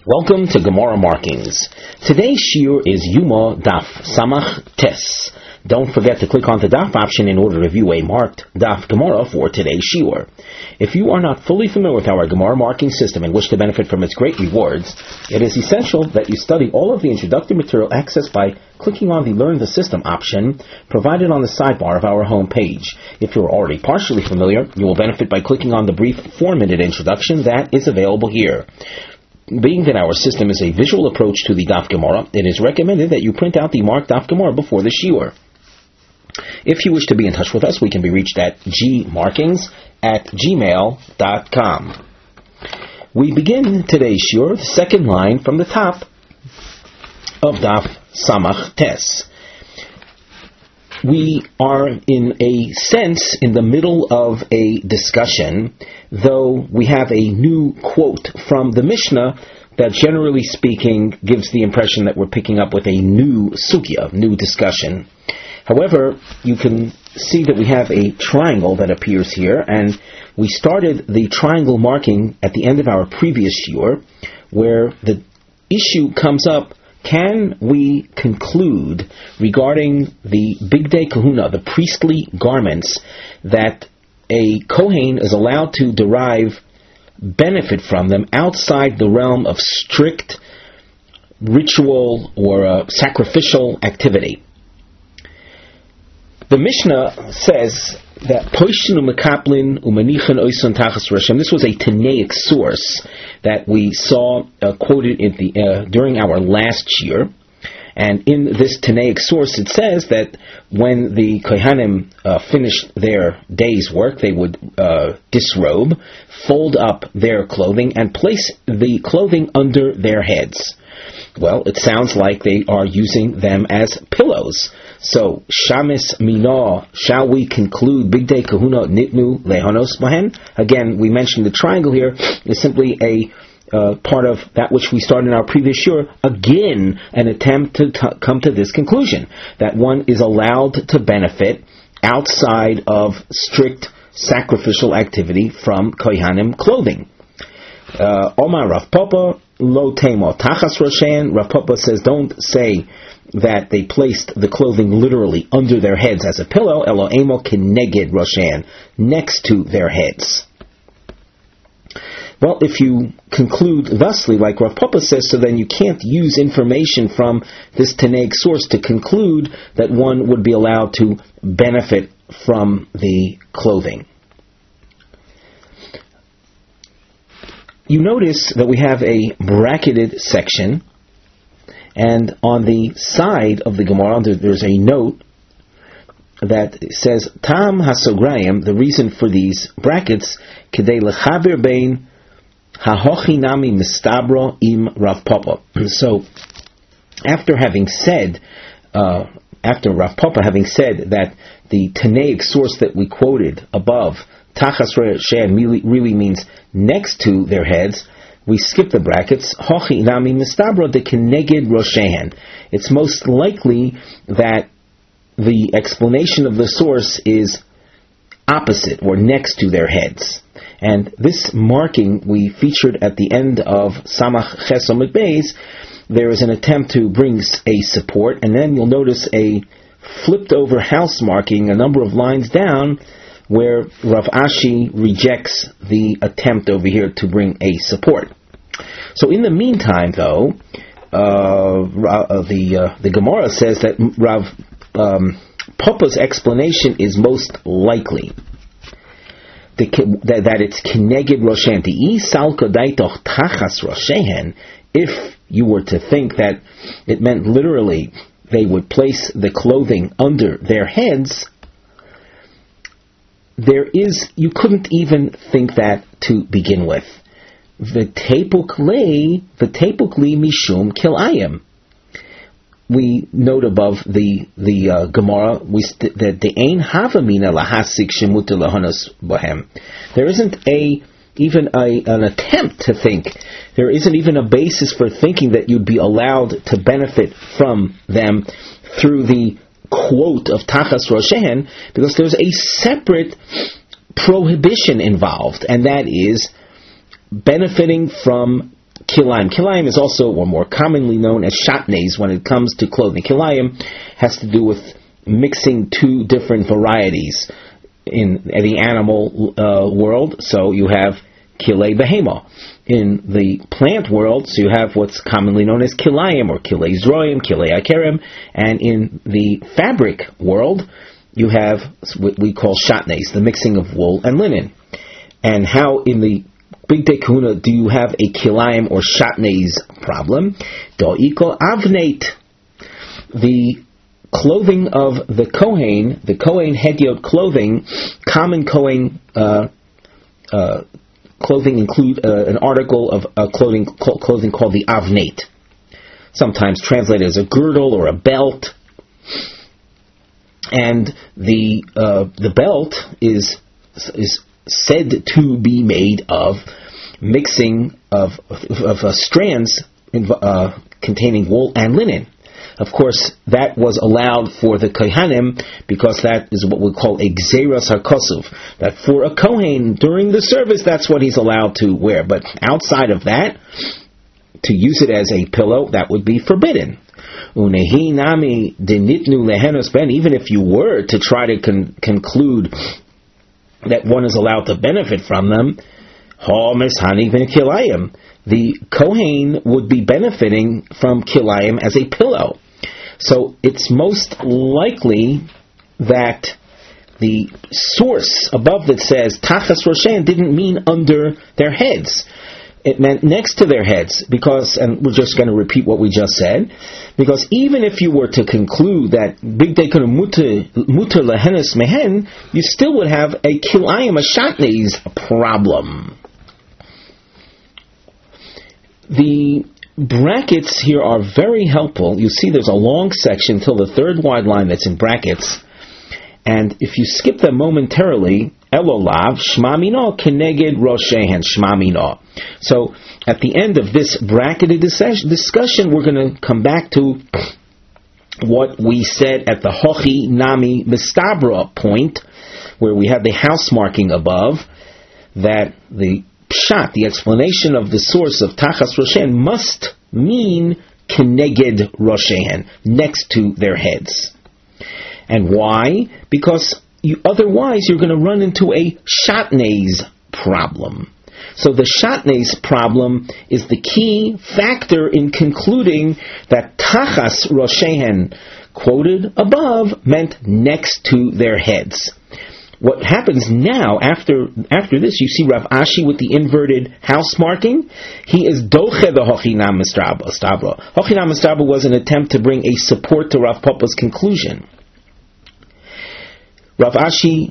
Welcome to Gemara Markings. Today's shiur is Yuma Daf Samach Tes. Don't forget to click on the Daf option in order to view a marked Daf Gemara for today's shiur. If you are not fully familiar with our Gemara marking system and wish to benefit from its great rewards, it is essential that you study all of the introductory material accessed by clicking on the Learn the System option provided on the sidebar of our home page. If you are already partially familiar, you will benefit by clicking on the brief 4-minute introduction that is available here. Being that our system is a visual approach to the Daf Gemara, it is recommended that you print out the marked Daf Gemara before the shiur. If you wish to be in touch with us, we can be reached at gmarkings@gmail.com. We begin today's shiur, the second line from the top of Daf Samach Tes. We are, in a sense, in the middle of a discussion, though we have a new quote from the Mishnah that, generally speaking, gives the impression that we're picking up with a new sugya, new discussion. However, you can see that we have a triangle that appears here, and we started the triangle marking at the end of our previous shiur, where the issue comes up: can we conclude regarding the Bigdei Kahuna, the priestly garments, that a Kohen is allowed to derive benefit from them outside the realm of strict ritual or sacrificial activity? The Mishnah says that Poishinu Mekaplin Umanichan Oison Tachas Rashem. This was a Tanaic source that we saw quoted during our last year, and in this Tanaic source it says that when the Kohanim finished their day's work, they would disrobe, fold up their clothing, and place the clothing under their heads. Well, it sounds like they are using them as pillows. So, Shamis Minah, shall we conclude Bigdei Kahuna Nitnu Lehonos Mahen? Again, we mentioned the triangle here is simply a part of that which we started in our previous shiur. Again, an attempt to come to this conclusion, that one is allowed to benefit outside of strict sacrificial activity from Kohanim clothing. Omar Rav Papa Lo Temo Tachas Roshan. Rav Papa says, don't say that they placed the clothing literally under their heads as a pillow. Elo Emo Keneged Roshan, next to their heads. Well, if you conclude thusly, like Rav Papa says, so then you can't use information from this Tanaic source to conclude that one would be allowed to benefit from the clothing. You notice that we have a bracketed section, and on the side of the Gemara there's a note that says Tam Hasograyim, the reason for these brackets, Kedei Lechaber Bein Hahochinami Mistabro Im Rav Papa. So, after Rav Papa having said that the Tanaic source that we quoted above, Tachas Roshan, really means next to their heads, we skip the brackets. Hochi nami mistabro de keneged roshehan. It's most likely that the explanation of the source is opposite or next to their heads. And this marking we featured at the end of Samach Ches Amud Beis. There is an attempt to bring a support, and then you'll notice a flipped over house marking a number of lines down, where Rav Ashi rejects the attempt over here to bring a support. So in the meantime, though, the Gemara says that Rav Papa's explanation is most likely that it's Keneged Roshan. If you were to think that it meant literally they would place the clothing under their heads, you couldn't even think that to begin with. V'tepukli mishum kilayim. We note above the Gemara that the ein havamina lahasik shemuta lahanos bohem. There isn't even an attempt to think. There isn't even a basis for thinking that you'd be allowed to benefit from them through the quote of Tachas Roshan, because there's a separate prohibition involved, and that is benefiting from kilayim. Kilayim is also, or more commonly known as shatnez when it comes to clothing. Kilayim has to do with mixing two different varieties in the animal world. So you have kilei behema. In the plant world, so you have what's commonly known as kilayim, or kilei zroim, kilei akerim, and in the fabric world, you have what we call shatnez, the mixing of wool and linen. And how in the Bigdei Kehuna do you have a kilayim or shatnez problem? Do'iko avneit. The clothing of the Kohen Hediot clothing, common Kohen clothing include an article of clothing called the avneit, sometimes translated as a girdle or a belt. And the belt is said to be made of mixing of strands containing wool and linen. Of course, that was allowed for the Kohanim because that is what we call a gzeras hakosuf. That for a Kohen during the service, that's what he's allowed to wear. But outside of that, to use it as a pillow, that would be forbidden. Unehi nami denitnu lehenos ben. Even if you were to try to conclude that one is allowed to benefit from them, ha mishani ben kilayim. The Kohen would be benefiting from kilayim as a pillow. So it's most likely that the source above that says tachas roshein didn't mean under their heads. It meant next to their heads, because, and we're just going to repeat what we just said, because even if you were to conclude that Bigdei Kehuna muter lehenes mehen, you still would have a kilayim, a shatnez problem. The brackets here are very helpful. You see there's a long section till the third wide line that's in brackets. And if you skip them momentarily, Elolav, Shmamino, Keneged, Roshehen, Shmamino. So at the end of this bracketed discussion, we're going to come back to what we said at the Hochi Nami Mistabra point, where we had the house marking above, that the Pshat, the explanation of the source of Tachas Roshen, must mean Keneged Roshen, next to their heads. And why? Because otherwise you're going to run into a shatnez problem. So the shatnez problem is the key factor in concluding that Tachas Roshen, quoted above, meant next to their heads. What happens now, after this, you see Rav Ashi with the inverted house marking. He is doche the Hochinam Mistabra. Hochinam Mistabra was an attempt to bring a support to Rav Papa's conclusion. Rav Ashi,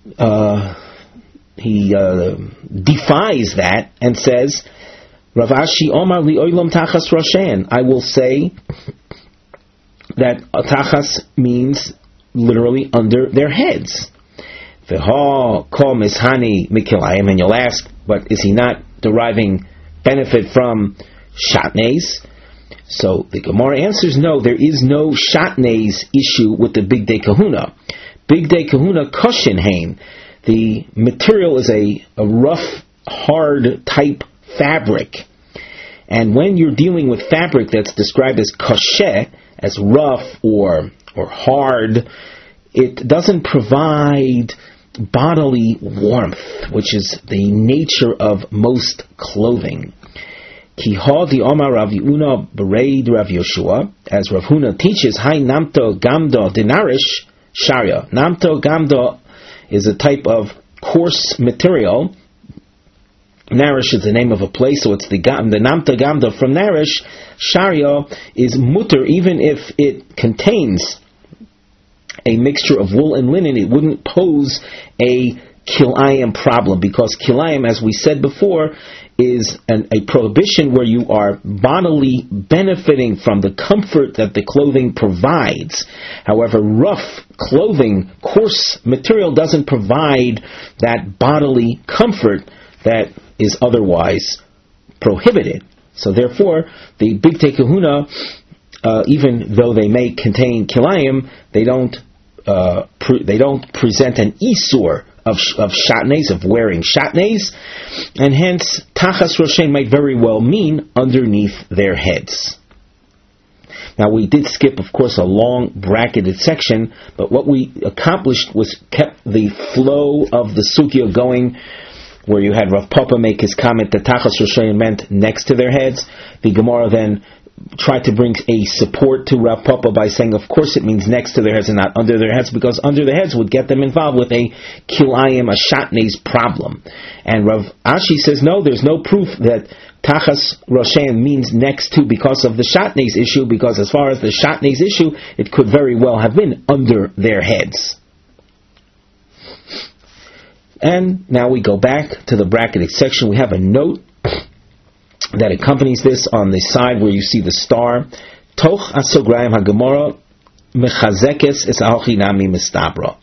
he defies that and says, Rav Ashi Omar li oilam tachas roshen. I will say that tachas means literally under their heads. V'ha kol mishani mikilayim, and you'll ask, but is he not deriving benefit from shatnez? So the Gemara answers no, there is no shatnez issue with the Bigdei Kehuna. Bigdei Kehuna koshin hain. The material is a rough, hard type fabric. And when you're dealing with fabric that's described as kosheh, as rough or hard, it doesn't provide bodily warmth, which is the nature of most clothing. Ki ha di Omar Rav Yehuda bereid Rav Yoshua, as Rav Huna teaches, Hai namto gamdo dinarish sharia. Namto gamdo is a type of coarse material. Narish is the name of a place, so it's the namto gamdo from Narish. Sharia is mutter, even if it contains a mixture of wool and linen, it wouldn't pose a kilayim problem, because kilayim, as we said before, is a prohibition where you are bodily benefiting from the comfort that the clothing provides. However, rough clothing, coarse material, doesn't provide that bodily comfort that is otherwise prohibited. So therefore, the Bigdei Kehuna, even though they may contain kilayim, they don't present an isur of shatnez, of wearing shatnez, and hence tachas roshein might very well mean underneath their heads. Now we did skip, of course, a long bracketed section, but what we accomplished was kept the flow of the sugya going, where you had Rav Papa make his comment that tachas roshein meant next to their heads. The Gemara then tried to bring a support to Rav Papa by saying, of course it means next to their heads and not under their heads, because under their heads would get them involved with a kilayim, a shatnez problem. And Rav Ashi says, no, there's no proof that tachas roshein means next to because of the shatnez issue, because as far as the shatnez issue, it could very well have been under their heads. And now we go back to the bracketed section. We have a note that accompanies this on the side where you see the star. Toch asograyim haGemara mechazekes es ahochi nami mistabra.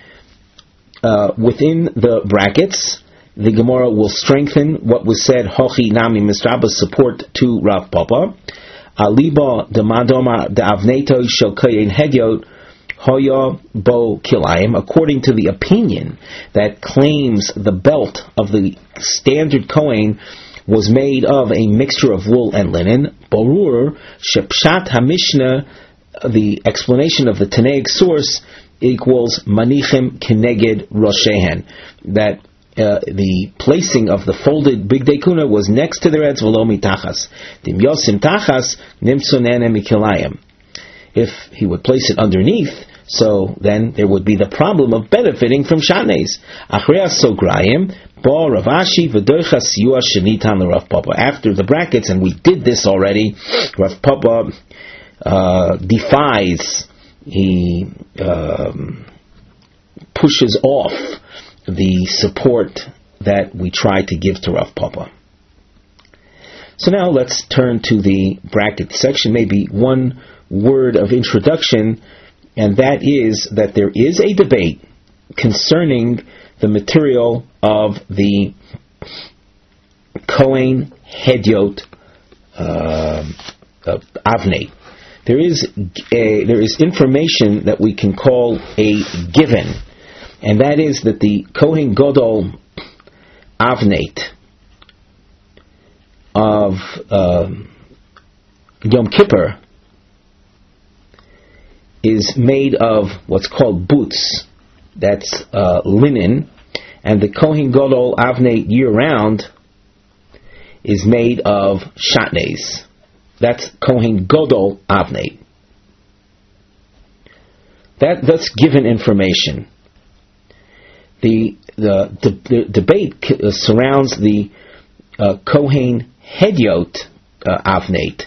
Within the brackets, the Gemara will strengthen what was said, hochi nami mistabra, support to Rav Papa. Aliba de madoma de avneto shel kayin hedyot hoya bo kilayim, according to the opinion that claims the belt of the standard Kohen was made of a mixture of wool and linen. Borur shepshat hamishna, the explanation of the Tanaic source, equals manichim keneged roshehen, that the placing of the folded bigdei kuna was next to their heads, v'lo mitachas. Dim yosim tachas nimtzonene mikilayim. If he would place it underneath, so then there would be the problem of benefiting from shatnez. Achrei sograyim ba Rav Ashi v'doicha siyua shenitan l'Rav Papa. After the brackets, and we did this already, Rav Papa defies, he pushes off the support that we try to give to Rav Papa. So now let's turn to the bracket section. Maybe one word of introduction, and that is that there is a debate concerning the material of the Kohen Hedyot Avnei. There is information that we can call a given, and that is that the Kohen Gadol Avnei of Yom Kippur is made of what's called boots, that's linen, and the Kohen Gadol Avnei year-round is made of shatnez. That's Kohen Gadol Avnei. That's given information. The debate surrounds the Kohen Hedyot Avnei.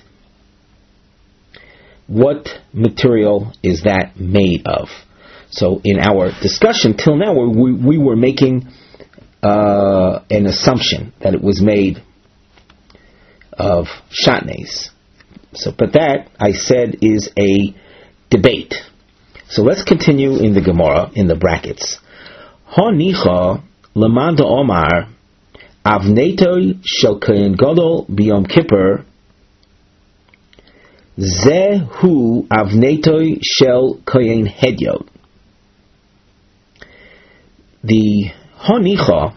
What material is that made of? So in our discussion till now, we were making an assumption that it was made of shatnez. So, but that, I said, is a debate. So let's continue in the Gemara, in the brackets. Ha-nicha lemanda omar avnetoi shel kohen gadol b'yom kippur zehu avnetoi shel kohen hedyot. The ha-nicha,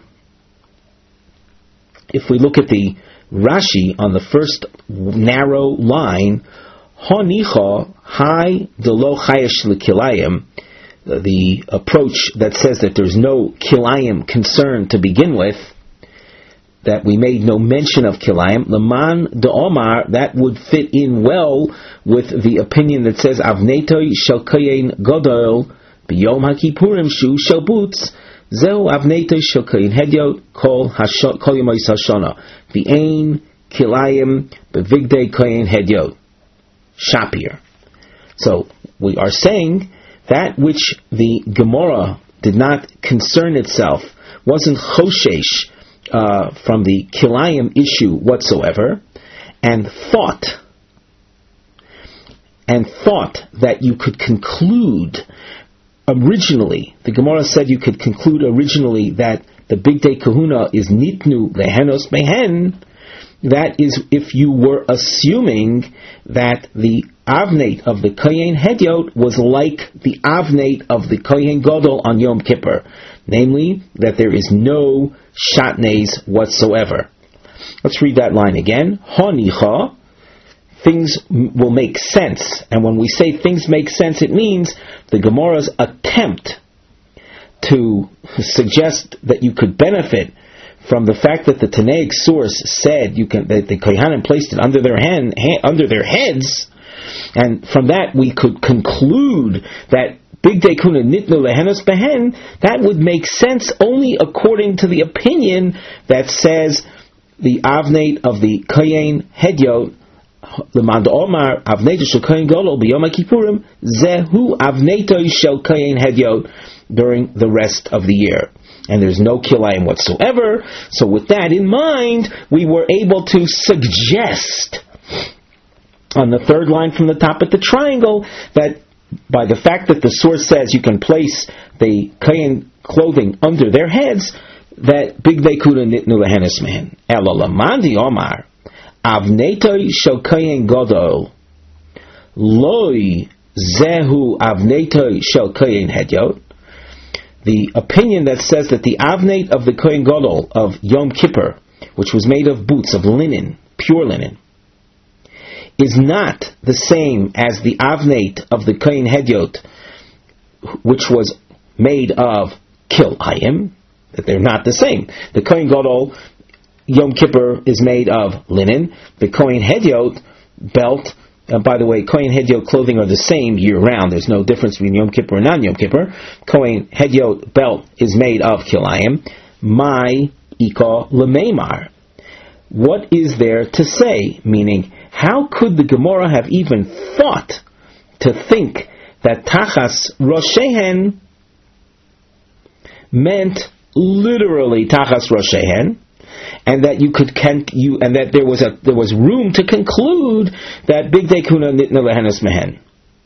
if we look at the Rashi on the first narrow line, ha-nicha hai delo chayesh l'kilayim, the approach that says that there's no kilayim concern to begin with, that we made no mention of kilayim, leman de omar, that would fit in well with the opinion that says avnetoi shel kohen gadol b'yom hakippurim shu shel boots zehu avnetoi shel kohen hedyot kol yomos hashana v'ein kilayim b'vigdei kohen hedyot shapir. So we are saying that which the Gemara did not concern itself, wasn't choshesh from the kilayim issue whatsoever, and thought that you could conclude originally, the Gemara said you could conclude originally that the bigdei kahuna is nitnu lehenos mehen. That is, if you were assuming that the avneit of the Kohen Hedyot was like the avneit of the Kohen Gadol on Yom Kippur. namely that there is no shatnez whatsoever. Let's read that line again. Hanicha, things will make sense. And when we say things make sense, it means the Gemara's attempt to suggest that you could benefit from the fact that the Tanaic source said that the Kohanim placed it under their heads, and from that we could conclude that Bigdei Kuna Nitnu Lehenos Behen, that would make sense only according to the opinion that says the Avnate of the Kohen Hedyot, L'mand Omar Avnate Shel Kohen Gadol B'Yom HaKippurim Zehu Avnate Shel Kohen Hedyot during the rest of the year. And there's no kilayim whatsoever. So with that in mind, we were able to suggest on the third line from the top of the triangle that by the fact that the source says you can place the kohen clothing under their heads, that bigdei kuna nitnu lehenes mehen. Ela lamandi omar avnetoi shel kohen gadol loi zehu avnetoi shel kohen hedyot. The opinion that says that the avnate of the kohen gadol of Yom Kippur, which was made of boots of linen, pure linen, is not the same as the avnate of the kohen hedyot, which was made of kilayim, that they're not the same. The kohen gadol Yom Kippur is made of linen. The kohen hedyot belt, by the way, Kohen Hedyot clothing are the same year round. There's no difference between Yom Kippur and non-Yom Kippur. Kohen Hedyot belt is made of kilayim. My ika lemeimar. What is there to say? Meaning, how could the Gemara have even thought to think that tachas roshehen meant literally tachas roshehen, and that and that there was room to conclude that bigdei kuna nitna lehenes mehen.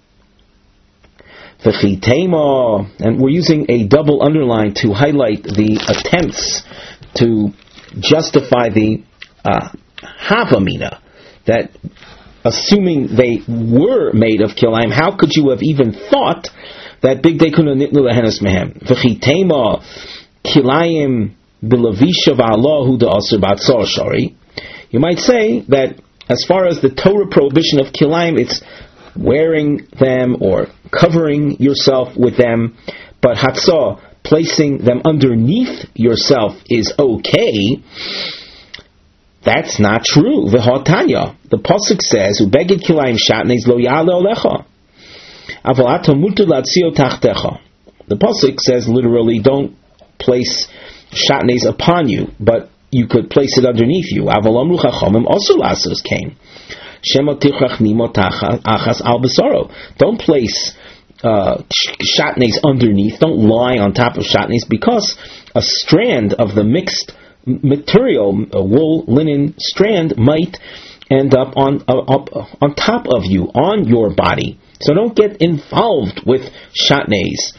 V'chitema, and we're using a double underline to highlight the attempts to justify the havamina, that assuming they were made of kilayim, how could you have even thought that bigdei kuna nitna lehenes mehen? V'chitema kilayim. You might say that as far as the Torah prohibition of kilayim, it's wearing them or covering yourself with them, but hatzah, placing them underneath yourself, is okay. That's not true. V'hotanya, the pasuk says, "Ubeged kilayim shatnez lo ya'ale olecha, aval ato mutar latzio tachtecha." The pasuk says literally, don't place shatnez upon you, but you could place it underneath you. Avalom ruchachomim also lasos came. Shemotichach nimo achas al besaro. Don't place shatnez underneath. Don't lie on top of shatnez, because a strand of the mixed material, a wool linen strand, might end up on top of you, on your body. So don't get involved with shatnez.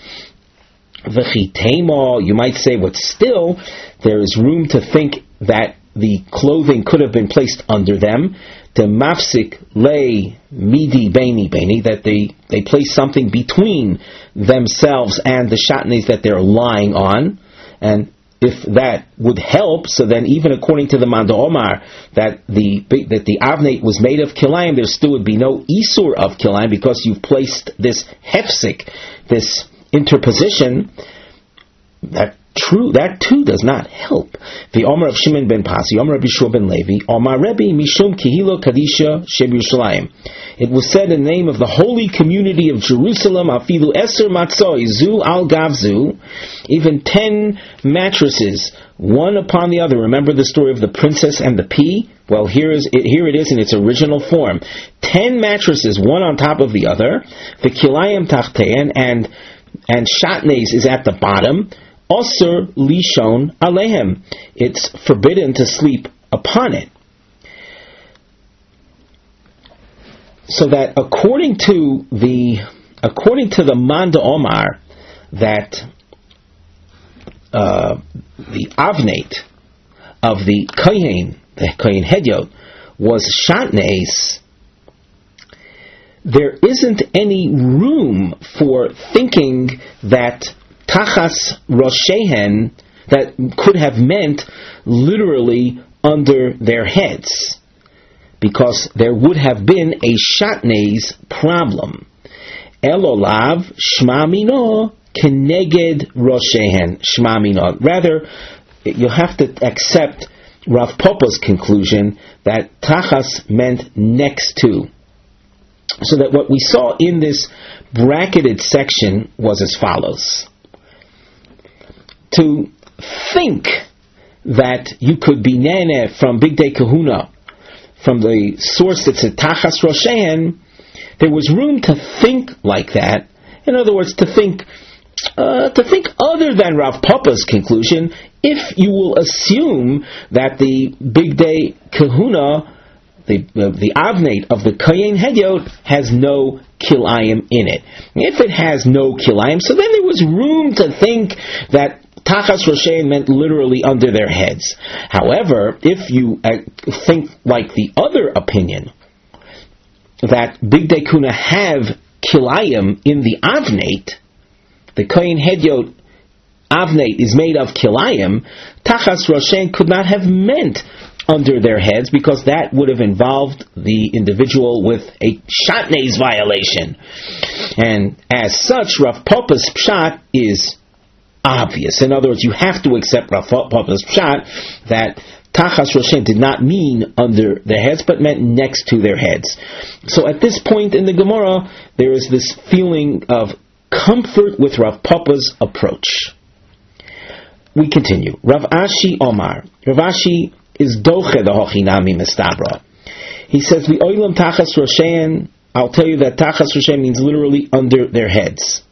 V'chitema, you might say, but still, there is room to think that the clothing could have been placed under them. The mafsik lay midi beni, that they place something between themselves and the shatnez that they're lying on. And if that would help, so then even according to the Manda Omar, that the avnate was made of kilayim, there still would be no isur of kilayim, because you've placed this hefsik, this interposition. That too does not help. The Omar of Shimon ben Pasi, Omar of Yeshua ben Levi, Omar Rebbe Mishum Kehilo Kadisha Sheb Yerushalayim. It was said in the name of the holy community of Jerusalem, Afilu Eser Matzoi Zu Al Gavzu, even 10 mattresses, one upon the other. Remember the story of the princess and the pea? Well, here it is in its original form. 10 mattresses, one on top of the other. The Kilayim Tachtein, and shatnez is at the bottom. Osir lishon alehem. It's forbidden to sleep upon it. So that according to the Manda Omar, that the avnate of the kohen hedyot, was shatnez, there isn't any room for thinking that tachas roshehen, that could have meant literally under their heads, because there would have been a shatnez problem. Elolav shma mino keneged roshehen shma mino. Rather, you'll have to accept Rav Papa's conclusion that tachas meant next to. So that what we saw in this bracketed section was as follows. To think that you could be nene from Bigdei Kahuna, from the source that said Tachas Roshein, there was room to think like that. In other words, to think other than Rav Papa's conclusion, if you will assume that the Bigdei Kahuna, the avnate of the Kohen Hedyot, has no kilayim in it. If it has no kilayim, so then there was room to think that Tachas Roshein meant literally under their heads. However, if you think like the other opinion, that Bigdei Kahuna have kilayim in the avnate, the Kohen Hedyot avnate is made of kilayim, Tachas Roshein could not have meant under their heads, because that would have involved the individual with a shatnez violation. And as such, Rav Papa's pshat is obvious. In other words, you have to accept Rav Papa's pshat that Tachas Roshein did not mean under their heads, but meant next to their heads. So at this point in the Gemara, there is this feeling of comfort with Rav Papa's approach. We continue. Rav Ashi Omar. Rav Ashi is doche the hochinami mistabra. He says, the oilam tachas roshein, I'll tell you that tachas roshein means literally under their heads.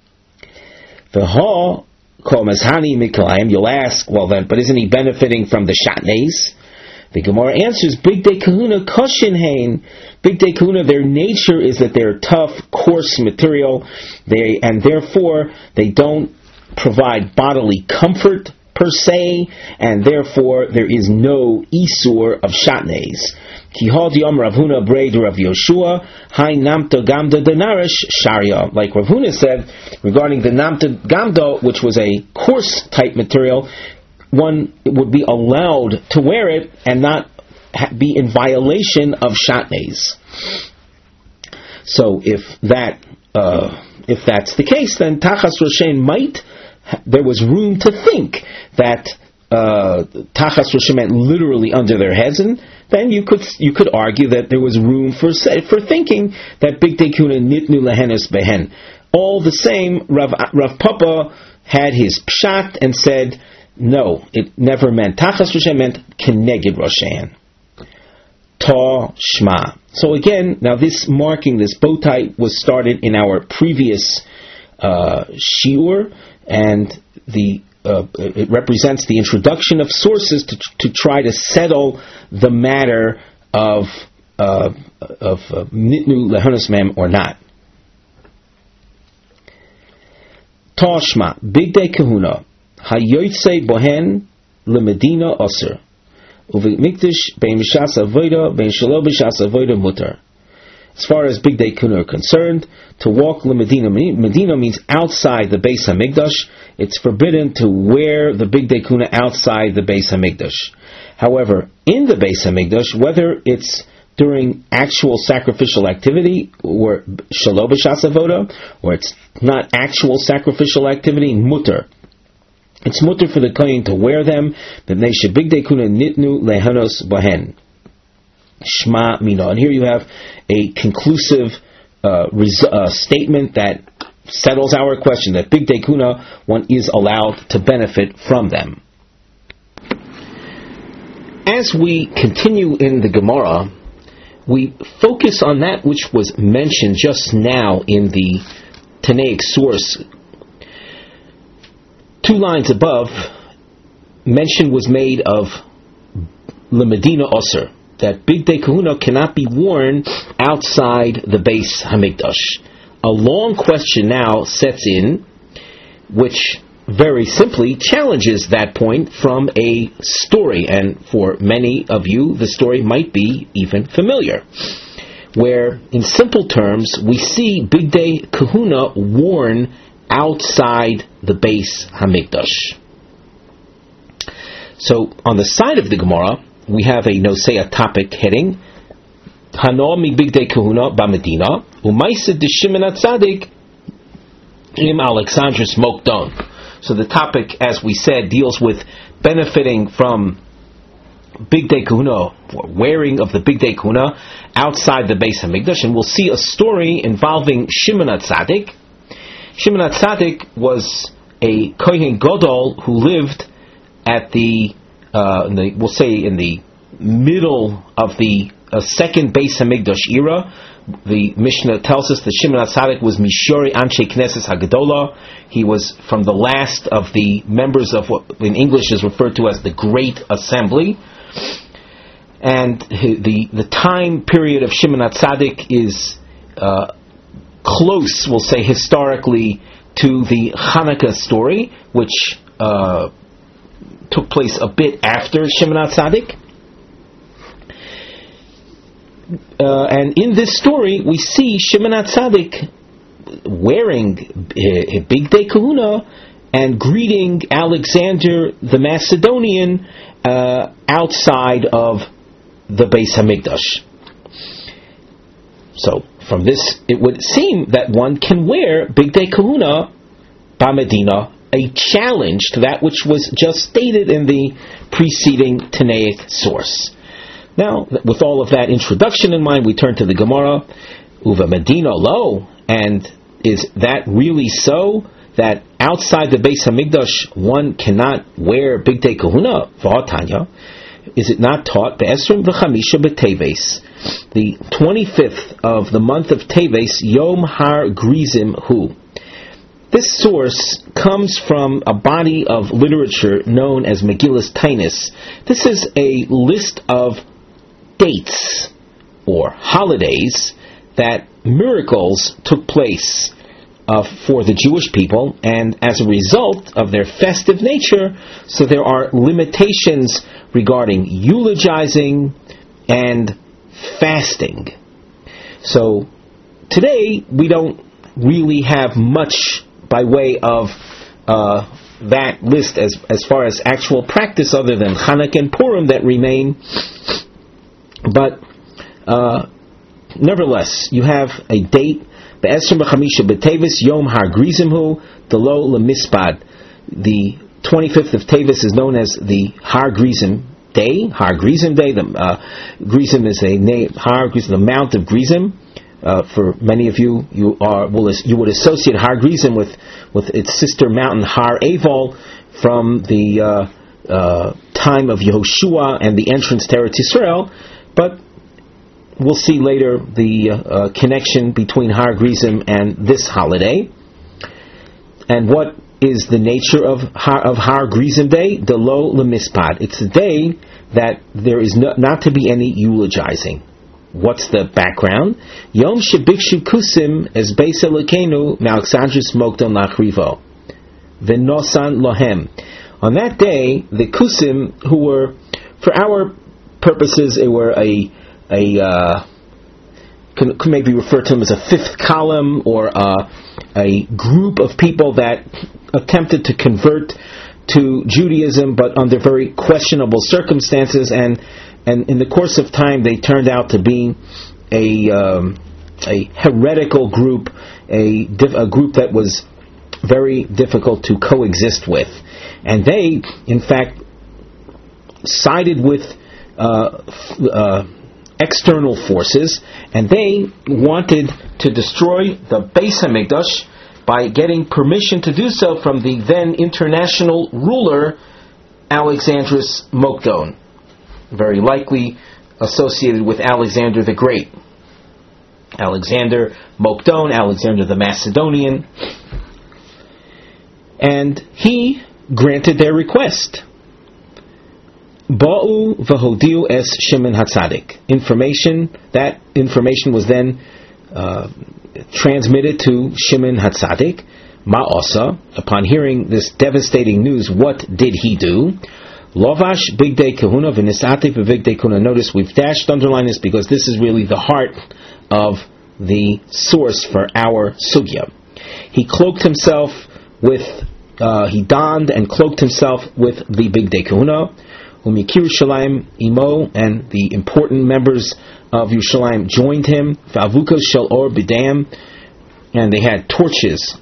The ha kol mezhani miklayim, you'll ask, well then, but isn't he benefiting from the shatnez? The Gemara answers, Bigdei Kahuna koshin hein. Bigdei Kahuna, their nature is that they're tough, coarse material, and therefore they don't provide bodily comfort per se, and therefore there is no isur of shatnez. Kihod yom Rav Huna braid Rav Yoshua, hai namta gamda denarish sharia. Like Rav Huna said regarding the namta gamda, which was a coarse type material, one would be allowed to wear it and not be in violation of shatnez. So if that's the case, then Tachas Roshein there was room to think that Tachas Roshein meant literally under their heads, and then you could argue that there was room for thinking that Bigdei Kahuna nitnu lehenes behen. All the same, Rav Papa had his pshat and said, no, it never meant Tachas Roshein, meant Keneged Roshein. Ta Shma. So again, now this bow tie was started in our previous shiur, and it represents the introduction of sources to try to settle the matter of nitnu lehonos mem or not. Tashma Bigdei Kahuna hayotzei bohen lemedina aser uvimikdash bein mishas avoda bein shelo b'shas avoda mutar. As far as Bigdei Kahuna are concerned, to walk Medina means outside the Beis Hamikdash. It's forbidden to wear the Bigdei Kahuna outside the Beis Hamikdash. However, in the Beis Hamikdash, whether it's during actual sacrificial activity, or Shelo B'Shas Avoda, or it's not actual sacrificial activity, mutter. It's mutter for the kohen to wear them. B'nei shebigdei kahuna nitnu lehanos bahen. Shma mina. And here you have a conclusive statement that settles our question, that Bigdei Kahuna, one is allowed to benefit from them. As we continue in the Gemara, we focus on that which was mentioned just now in the Tanaic source. 2 lines above, mention was made of Lemedina Osir, that Bigdei Kahuna cannot be worn outside the Beis Hamikdash. A long question now sets in, which very simply challenges that point from a story, and for many of you the story might be even familiar, where in simple terms we see Bigdei Kahuna worn outside the Beis Hamikdash. So on the side of the Gemara, we have a Nosei topic heading, Hano mi bigdei kahuna b'medina, u'maisa de Shimon HaTzadik im Alexandros Mokdon. So the topic, as we said, deals with benefiting from bigdei kahuna, wearing of the bigdei kahuna outside the Beis Hamikdash, and we'll see a story involving Shimon HaTzadik. Shimon HaTzadik was a Kohen Gadol who lived at we'll say in the middle of the second Beis Hamikdash era. The Mishnah tells us that Shimon HaTzadik was Mishori Anshe Knesset Hagadola. He was from the last of the members of what in English is referred to as the Great Assembly. And the time period of Shimon HaTzadik is close, we'll say historically, to the Hanukkah story, which took place a bit after Shimon HaTzadik. And in this story, we see Shimon HaTzadik wearing a bigdei kahuna and greeting Alexander the Macedonian outside of the Beis Hamikdash. So, from this, it would seem that one can wear bigdei kahuna b'medina, a challenge to that which was just stated in the preceding Tanaic source. Now, with all of that introduction in mind, we turn to the Gemara. Uva Medina lo, and is that really so? That outside the Beis Hamikdash one cannot wear bigdei kahuna? V'atanya, is it not taught be'esrim v'chamisha b'teves, the 25th of the month of Teves, Yom Har Grizim Hu? This source comes from a body of literature known as Megillas Tainis. This is a list of dates or holidays that miracles took place for the Jewish people, and as a result of their festive nature, so there are limitations regarding eulogizing and fasting. So today we don't really have much by way of that list as far as actual practice, other than Chanukah and Purim that remain. But nevertheless, you have a date, Be'esrim b'chamisha b'tevis Yom Har Grizim Hu Delo Lemispad. The 25th of Tevis is known as the Har Grizim Day. Har Grizim Day. The Grizim is a name. Har Grizim, the Mount of Grizim. For many of you, you would associate Har Grizim with its sister mountain Har Eval from the time of Yehoshua and the entrance to Eretz Yisrael. But we'll see later the connection between Har Grizim and this holiday. And what is the nature of Har Grizim Day? Delo Lemispad. It's a day that there is not to be any eulogizing. What's the background? Yom Shebikshu Kusim es Beis Elokeinu Alexandros Mokdon Lachrivo V'nosan Lohem. On that day, the Kusim, who were, for our purposes, they were could maybe refer to them as a fifth column, or a group of people that attempted to convert to Judaism, but under very questionable circumstances, and in the course of time they turned out to be a heretical group, a group that was very difficult to coexist with. And they, in fact, sided with external forces, and they wanted to destroy the Beis Hamikdash by getting permission to do so from the then international ruler Alexandros Mokdon, very likely associated with Alexander the Great. Alexander Mokdon, Alexander the Macedonian, and he granted their request. Ba'u v'hodiu es Shimon HaTzadik. That information was then transmitted to Shimon HaTzadik. Ma'osa, upon hearing this devastating news, what did he do? Lovash bigdei kahuna v'nisati v'bigdei kahuna. Notice we've dashed underline this because this is really the heart of the source for our sugya. he cloaked himself with, he donned and cloaked himself with the Bigdei Kehuna, Umikir Yerushalayim Imo, and the important members of Yerushalayim joined him, V'avukas shel or b'dam, and they had torches,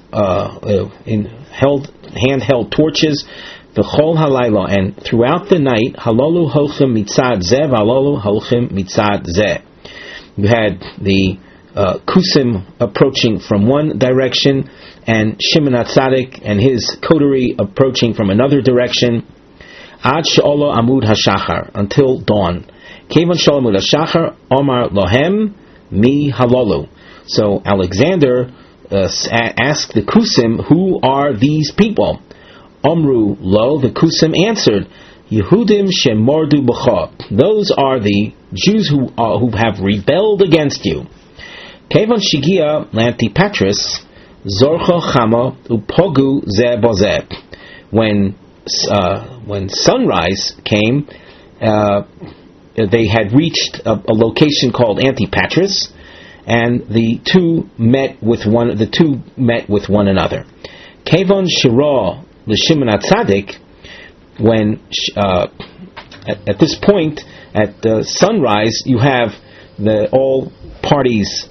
handheld torches, V'chol halayla, and throughout the night, Halalu holchem mitzad zeh, Halalu holchem mitzad zeh. You had the Kusim approaching from one direction, and Shimon HaTzadik and his coterie approaching from another direction. Ad she'olo amud hashachar, until dawn. Kevan she'olo amud hashachar, Omar lohem mi halalu. So Alexander asked the Kusim, who are these people? Omru lo, the Kusim answered, Yehudim shemordu b'cha. Those are the Jews who have rebelled against you. Kevan shigia l'Antipatris zorcha chama upogu zeh bozeh. When sunrise came, they had reached a location called Antipatris, and the two met with one another. Kevan shira l'Shimon HaTzadik. When at this point at sunrise, you have all parties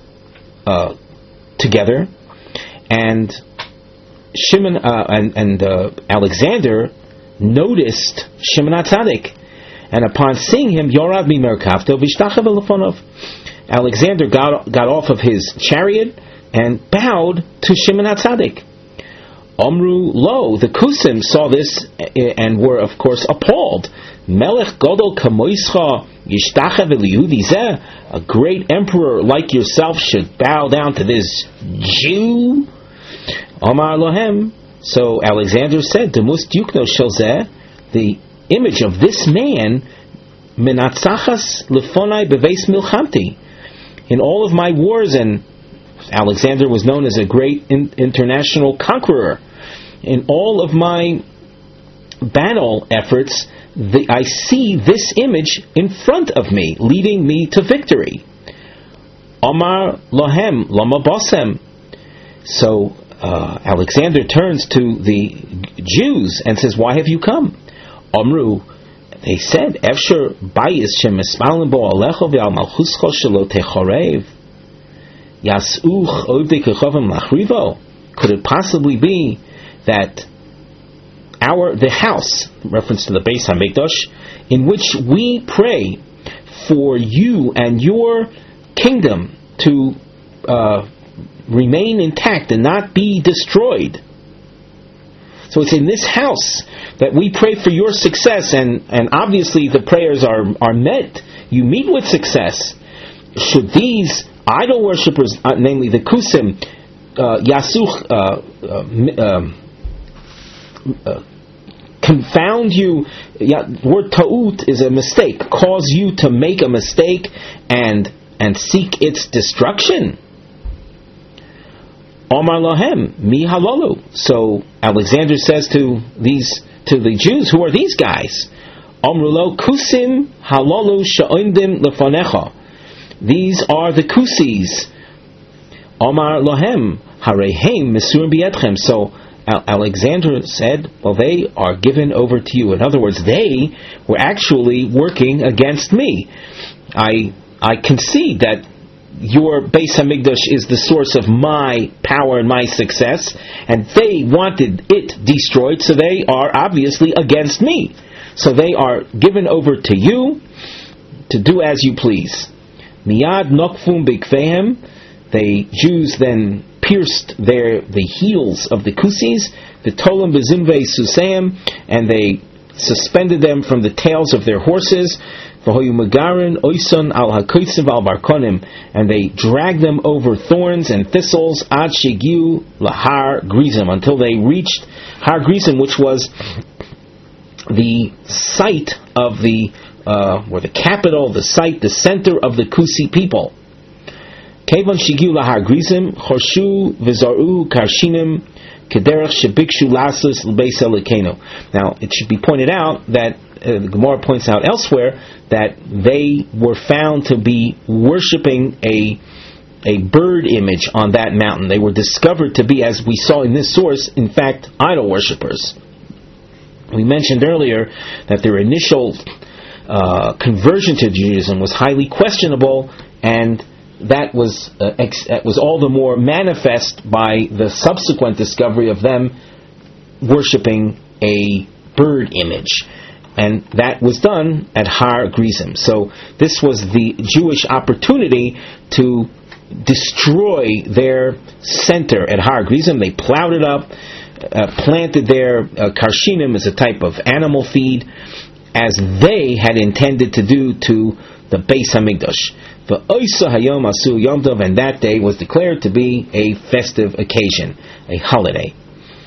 together, and Shimon and Alexander noticed Shimon HaTzadik, and upon seeing him, Yorav mimerkavto v'ishtachav lefonov. Alexander got off of his chariot and bowed to Shimon HaTzadik. Omru lo, the Kusim saw this and were of course appalled. Melech Godol Kamoischa Yishtachav Eliyudi Zeh, a great emperor like yourself should bow down to this Jew. Omar Lohem. So Alexander said, Demus Dukno Shel Zeh, the image of this man, Menatzachas Lefonai Beveis Milchamti. In all of my wars, and Alexander was known as a great international conqueror. In all of my battle efforts, I see this image in front of me, leading me to victory. Omar Lohem Lama Bosem. So Alexander turns to the Jews and says, why have you come? Omru, they said, Efsher Bayis Shemespalin Bo Alecho Ve'al Malchuscho Shelo Techorev. Could it possibly be that the house, reference to the Beis HaMikdash, in which we pray for you and your kingdom to remain intact and not be destroyed? So it's in this house that we pray for your success, and obviously the prayers are met. You meet with success. Should these idol worshippers, namely the Kusim, confound you, word ta'ut is a mistake, cause you to make a mistake and seek its destruction? Omar Lahem, mi halalu. So Alexander says to the Jews, who are these guys? Omrulo kusim halalu sha'oindim lefanecha. These are the Kusis. Omar Lohem harehem misurim biyetchem. So Alexander said, well, they are given over to you. In other words, they were actually working against me. I concede that your Beis HaMikdash is the source of my power and my success, and they wanted it destroyed, so they are obviously against me. So they are given over to you to do as you please. Miyad nokfum bikvehem. The Jews then pierced the heels of the Kusis, the tolam bezimvei suseim, and they suspended them from the tails of their horses. And they dragged them over thorns and thistles ad shegiu lahar grizim, until they reached Har Grizim, which was the site of or the capital, the site, the center of the Kusi people. Kevan shegiu lahar grizim chorshu v'zaru karshinim kederech shebikshu lasus l'beis elokeinu. Now, it should be pointed out that the Gemara points out elsewhere that they were found to be worshipping a a bird image on that mountain. They were discovered to be, as we saw in this source, in fact, idol worshippers. We mentioned earlier that their initial conversion to Judaism was highly questionable, and that was all the more manifest by the subsequent discovery of them worshipping a bird image. And that was done at Har Gerizim. So this was the Jewish opportunity to destroy their center at Har Gerizim. They plowed it up, planted their karshinim as a type of animal feed, as they had intended to do to the Beis Hamikdash. The Oisa Hayom Asu Yom Tov, and that day was declared to be a festive occasion, a holiday.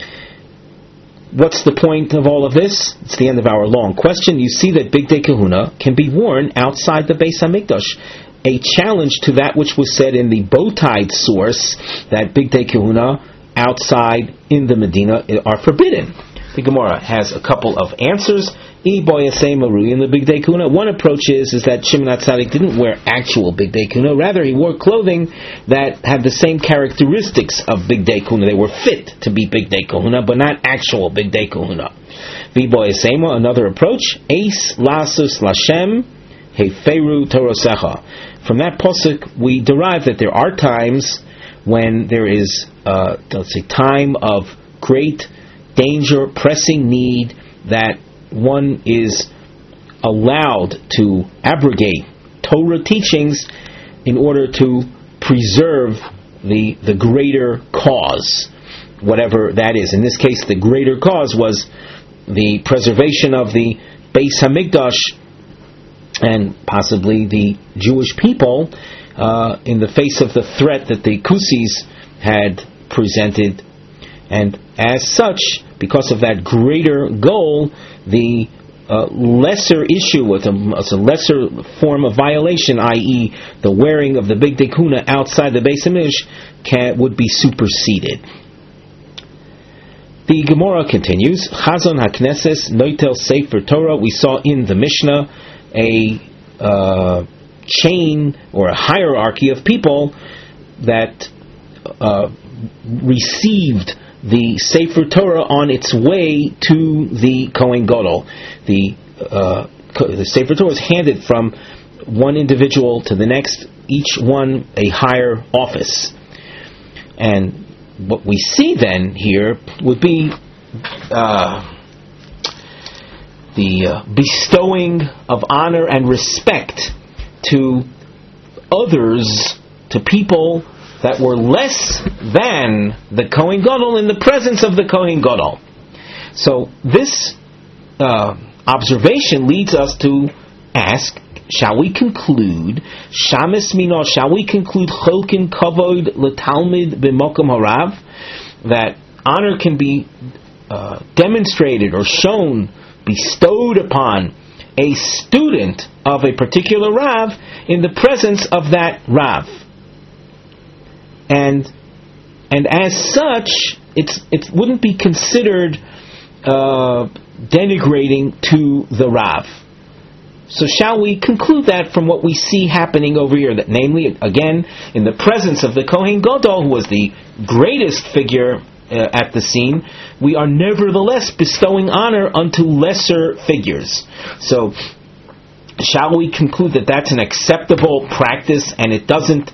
What's the point of all of this? It's the end of our long question. You see that Bigdei Kehuna can be worn outside the Beis Hamikdash. A challenge to that which was said in the Bowtide source, that Bigdei Kehuna outside in the Medina are forbidden. The Gemara has a couple of answers. In the Bigdei Kehuna, one approach is that Shimon HaTzadik didn't wear actual Bigdei Kehuna. Rather, he wore clothing that had the same characteristics of Bigdei Kehuna. They were fit to be Bigdei Kehuna, but not actual Bigdei Kehuna. Another approach, Eis Lasus Lashem Heferu Torosecha. From that pasuk, we derive that there are times when there is, time of great danger, pressing need, that one is allowed to abrogate Torah teachings in order to preserve the greater cause, whatever that is. In this case, the greater cause was the preservation of the Beis Hamikdash and possibly the Jewish people in the face of the threat that the Kusis had presented. And as such, because of that greater goal, the lesser issue with a lesser form of violation, i.e., the wearing of the Bigdei Kehuna outside the Beis Hamikdash, would be superseded. The Gemara continues, Chazon HaKnesses Noitel Sefer Torah. We saw in the Mishnah a chain or a hierarchy of people that received the Sefer Torah on its way to the Kohen Gadol. The Sefer Torah is handed from one individual to the next, each one a higher office. And what we see then here would be the bestowing of honor and respect to others, to people that were less than the Kohen Gadol in the presence of the Kohen Gadol. So this observation leads us to ask, shall we conclude, Shamis Mino, shall we conclude Cholkin Kavod L'Talmid B'Mokom Harav, that honor can be demonstrated or shown, bestowed upon a student of a particular Rav in the presence of that Rav? And as such, it wouldn't be considered denigrating to the Rav. So shall we conclude that from what we see happening over here, that namely, again, in the presence of the Kohen Gadol, who was the greatest figure at the scene, we are nevertheless bestowing honor unto lesser figures. So shall we conclude that that's an acceptable practice, and it doesn't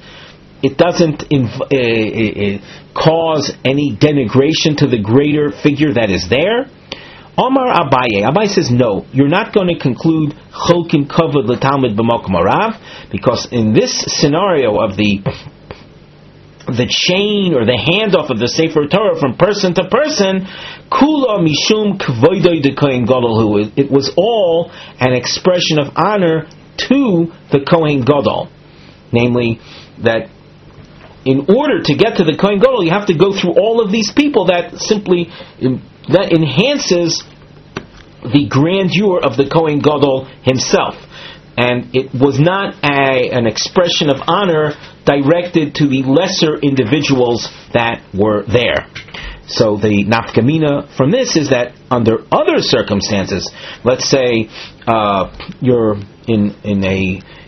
cause any denigration to the greater figure that is there? Omar Abaye. Abaye says, no, you're not going to conclude Cholkin Kavod L'Talmid B'Mokom Harav, because in this scenario of the chain or the handoff of the Sefer Torah from person to person, Kula Mishum Kvoidoi de Kohen Gadol, it was all an expression of honor to the Kohen Gadol. Namely, that in order to get to the Kohen Gadol, you have to go through all of these people. That simply that enhances the grandeur of the Kohen Gadol himself. And it was not an expression of honor directed to the lesser individuals that were there. So the nafkamina from this is that under other circumstances, let's say you're in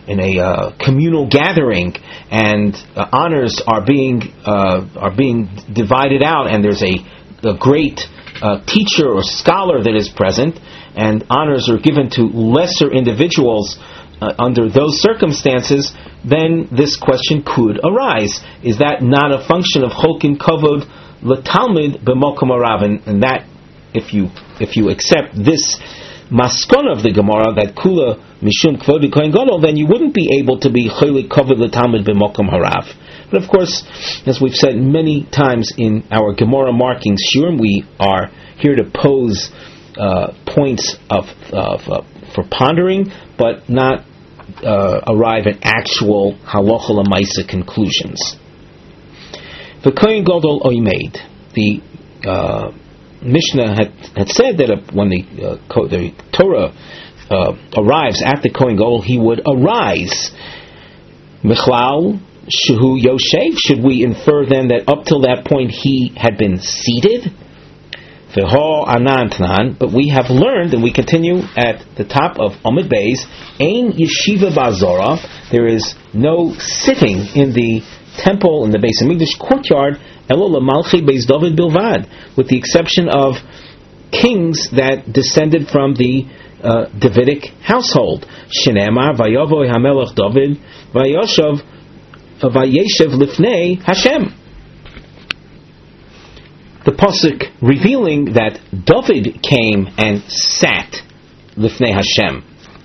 communal gathering, and honors are being divided out, and there's a great teacher or scholar that is present, and honors are given to lesser individuals under those circumstances, then this question could arise: is that not a function of cholkin kavod l'talmid b'mokom harav? And that, if you accept this maskon of the Gemara, that kula mishum kvodi kohen gadol, then you wouldn't be able to be cholik kavod l'talmid b'mokom harav. But of course, as we've said many times in our Gemara marking shiurim, we are here to pose points for pondering, but not arrive at actual halacha l'maisa conclusions. The kohen gadol oimed, the Mishnah had said that when the Torah arrives at the Kohen Gadol, he would arise. Michlal shehu yoshev. Should we infer then that up till that point he had been seated? V'ho anan tanan. But we have learned, and we continue at the top of Amud Beis, ein yeshiva ba'azora. There is no sitting in the temple, in the Beis Hamikdash courtyard, elo l'malchi Beis David bilvad, with the exception of kings that descended from the Davidic household. Shenemar vayavoy hamelech David vayeshev lifnei Hashem. The pasuk revealing that David came and sat lifnei Hashem.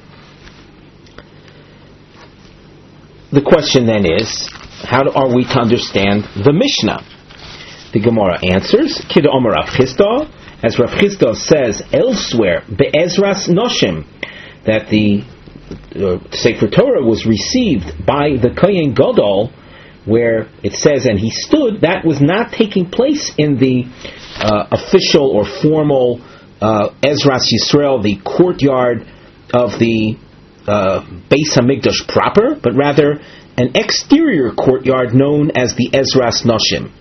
The question then is, how are we to understand the Mishnah? The Gemara answers, Kid Omer Rav Chisda, as Rav Chisda says elsewhere, Be'ezras Noshim, that the Sefer Torah was received by the Kohen Gadol, where it says, and he stood, that was not taking place in the official or formal Ezras Yisrael, the courtyard of the Beis Hamikdash proper, but rather an exterior courtyard known as the Ezras Noshim.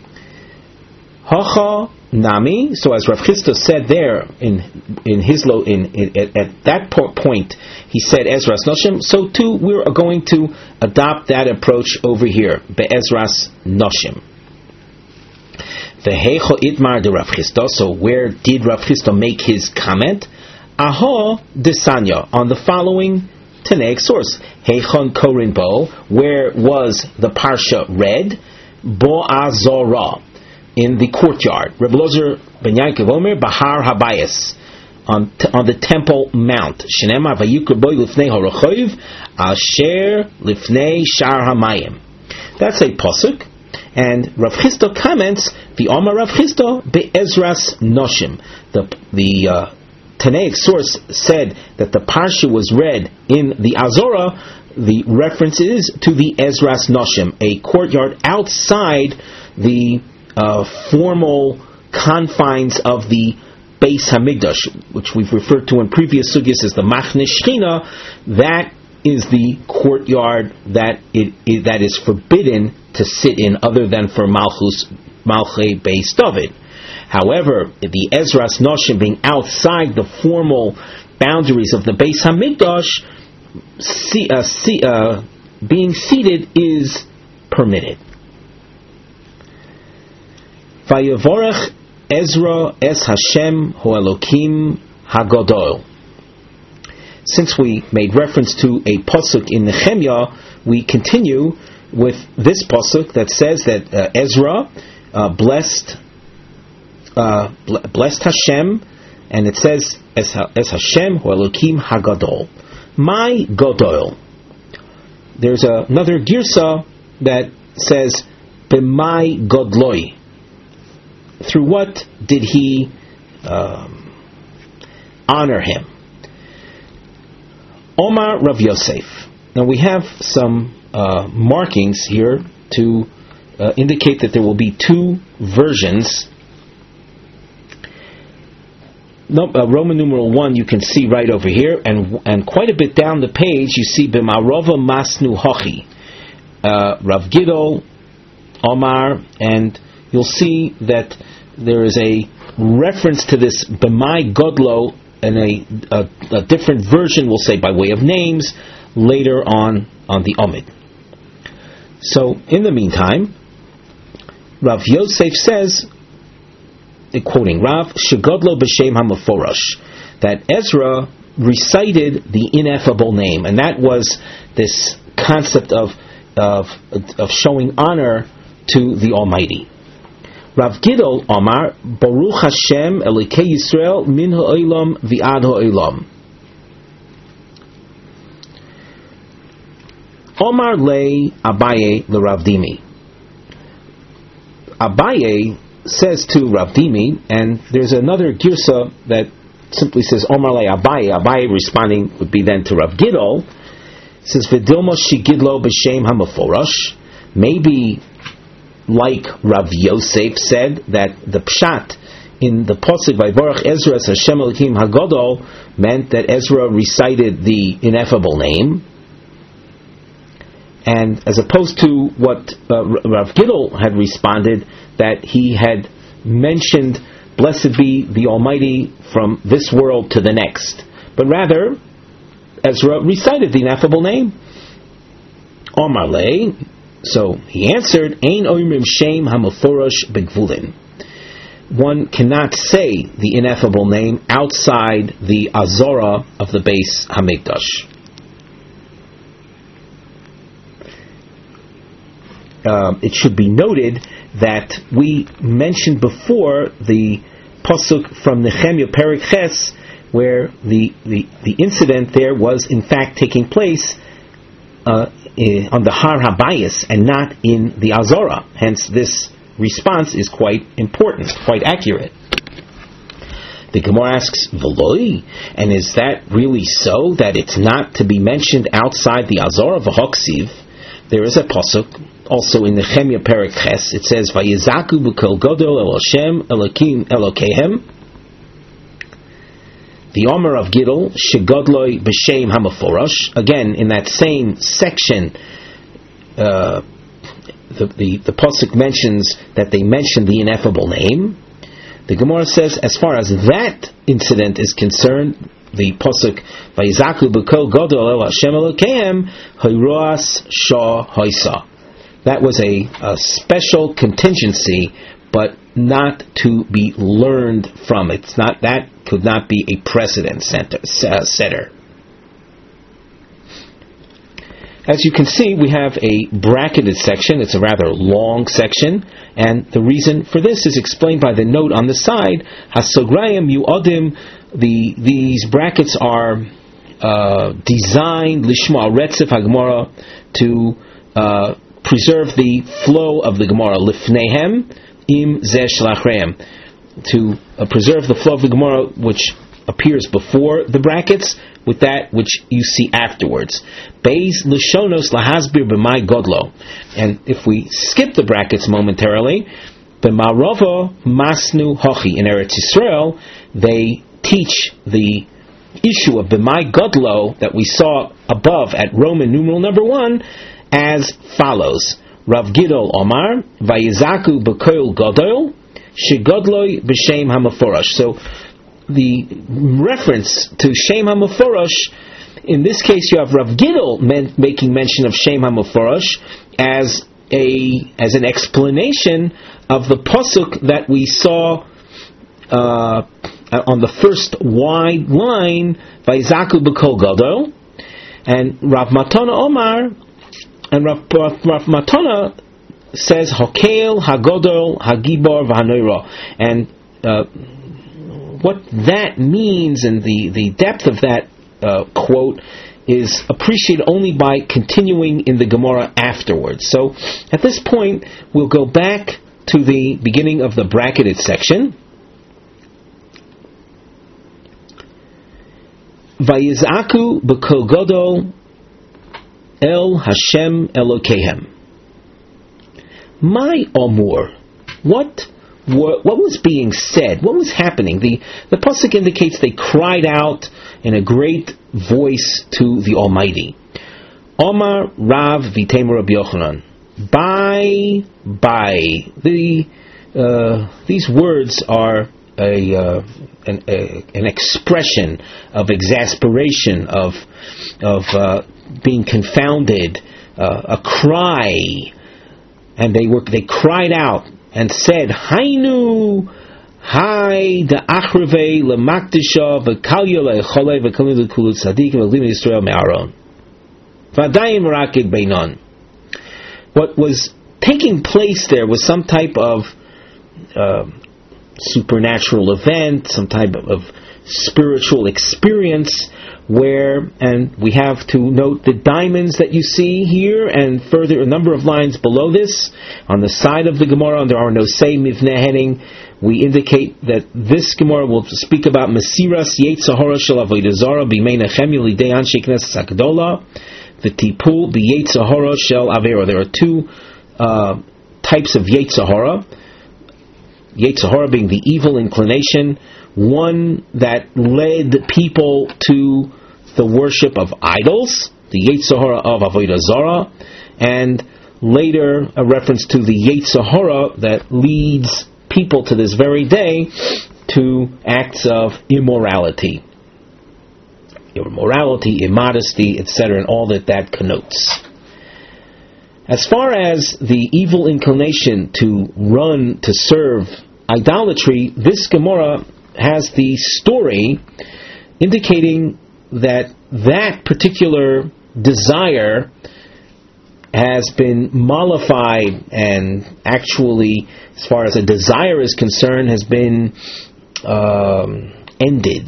Hacha Nami. So as Rav Chisda said there at that point, he said Ezras Noshim. So too we're going to adopt that approach over here, Be'ezras Noshim. Ve'hecho itmar de Rav Chisda. So where did Rav Chisda make his comment? Aha desanya, on the following Tanaic source. Heichon korin bo, where was the parsha read? Bo azora, in the courtyard. Reb Lozer ben Yaakov Omer, Bahar Habayis, on the Temple Mount. Shenema vayikra boy lifnei harachoiv, asher lifnei shar hamayim. That's a pasuk, and Rav Chisda comments, the Omar Rav Chisda be'ezras noshim. The Tanaic source said that the parsha was read in the Azora. The reference is to the Ezras Noshim, a courtyard outside the formal confines of the Beis Hamikdash, which we've referred to in previous sugyas as the Machne Shechina. That is the courtyard that is forbidden to sit in, other than for Malchei Beis David. However, the Ezras Noshim being outside the formal boundaries of the Beis Hamikdash, being seated is permitted. Vayevorech Ezra es Hashem hu Elokim hagadol. Since we made reference to a pasuk in Nehemiah, we continue with this pasuk that says that Ezra blessed Hashem, and it says es Hashem hu Elokim hagadol. My Godol. There's another girsa that says b'mai godloi. Through what did he honor him? Omar Rav Yosef. Now we have some markings here to indicate that there will be two versions. Roman numeral 1 you can see right over here, and quite a bit down the page you see B'marova Masnu Hochi, Rav Gidol, Omar, and you'll see that there is a reference to this B'mai Godlo, and a different version will say by way of names, later on the Omid. So, in the meantime, Rav Yosef says, quoting Rav, Shegodlo b'shem hamaforosh, that Ezra recited the ineffable name, and that was this concept of showing honor to the Almighty. Rav Gidol Omar, Baruch Hashem Elikei Yisrael min ha'olam v'ad ha'olam. Omar le Abaye le Rav Dimi. Abaye says to Rav Dimi, and there's another girsa that simply says Omar le Abaye. Abaye responding would be then to Rav Gidol. It says V'dilma shigidlo b'shem hamaforosh. Maybe, like Rav Yosef said, that the pshat in the pasuk Vayvarach Ezra as Hashem Elokim Hagadol meant that Ezra recited the ineffable name, and as opposed to what Rav Gidol had responded, that he had mentioned blessed be the Almighty from this world to the next, but rather Ezra recited the ineffable name. Omar le, so he answered, Ein oimrim shem hamaforosh begvulin. One cannot say the ineffable name outside the Azora of the Beis Hamikdash. It should be noted that we mentioned before the pasuk from Nehemiah Perek Ches, where the incident there was in fact taking place on the Har Habayis and not in the Azora. Hence, this response is quite important, quite accurate. The Gemara asks, V'loi, and is that really so, that it's not to be mentioned outside the Azora? V'hoksiv, there is a pasuk also in Nehemiah Perek Ches. It says, Vayizaku b'kol godol el Hashem Elokim Elokehem. The Omer of Gidol, Shegodloi b'shem hamaforosh. Again, in that same section, the pasuk mentions that they mentioned the ineffable name. The Gemara says, as far as that incident is concerned, the pasuk Vayizaku b'kol godol el Hashem Elokehem Hayroas Shah Haisa. That was a special contingency, but not to be learned from. It's not, that could not be a precedent setter. As you can see, we have a bracketed section. It's a rather long section, and the reason for this is explained by the note on the side. Hasograyim yu'adim. These brackets are designed lishma retzef hagmara, to preserve the flow of the Gemara, lifnehem im zeh shlachreim, to preserve the flow of the Gemara which appears before the brackets with that which you see afterwards. Beis lishonos lahasbir b'mai godlo. And if we skip the brackets momentarily, b'marova masnu hochi, in Eretz Yisrael, they teach the issue of b'mai godlo that we saw above at Roman numeral number 1 as follows. Rav Gidol Omar, Vayizaku b'koil godol, shegodloi b'shem hamaforosh. So the reference to Shem HaMeforosh, in this case you have Rav Gidol making mention of Shem HaMeforosh as an explanation of the pasuk that we saw on the first wide line, Vayizaku b'kol godol, and Rav Matana Omar, and Rav Matana says Hokel Hagodol Hagibor V'Hanoira, and what that means and the depth of that quote is appreciated only by continuing in the Gemara afterwards. So at this point we'll go back to the beginning of the bracketed section. Vayizaku b'kol godol El Hashem Elokehem. My Omur, what was being said? What was happening? The pasuk indicates they cried out in a great voice to the Almighty. Omar Rav V'Tamer Rabbi Yochanan. By. These words are an expression of exasperation, of being confounded, a cry, and they cried out and said, Hainu, Hai da Achreve lemakdisha v'kalya le'chole v'kalya le'kulut tzadik v'glinu Yisrael me'aron v'adayim rakid beinon. What was taking place there was some type of supernatural event, some type of spiritual experience where, and we have to note the diamonds that you see here and further a number of lines below this on the side of the Gemara under our Nosei Mivneh heading. We indicate that this Gemara will speak about Mesiras Yetzahara Shel Avodah Zarah B'mei Nehemia Lidei Anshe Knesset HaGedolah V'Tipul B'Yetzahara Shel Avera. There are two types of Yetzahara. Yetzahara being the evil inclination, one that led people to the worship of idols, the Yetzahara of Avodah Zarah, and later a reference to the Yetzahara that leads people to this very day to acts of immorality, immodesty, etc., and all that connotes. As far as the evil inclination to run to serve idolatry, this Gemara has the story indicating that particular desire has been mollified and actually, as far as a desire is concerned, has been ended.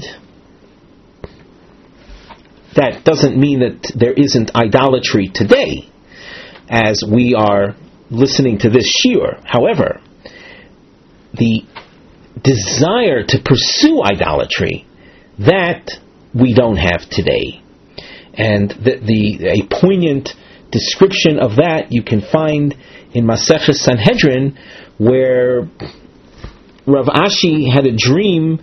That doesn't mean that there isn't idolatry today, as we are listening to this shiur. However, the desire to pursue idolatry, that we don't have today. And a poignant description of that you can find in Maseches Sanhedrin, where Rav Ashi had a dream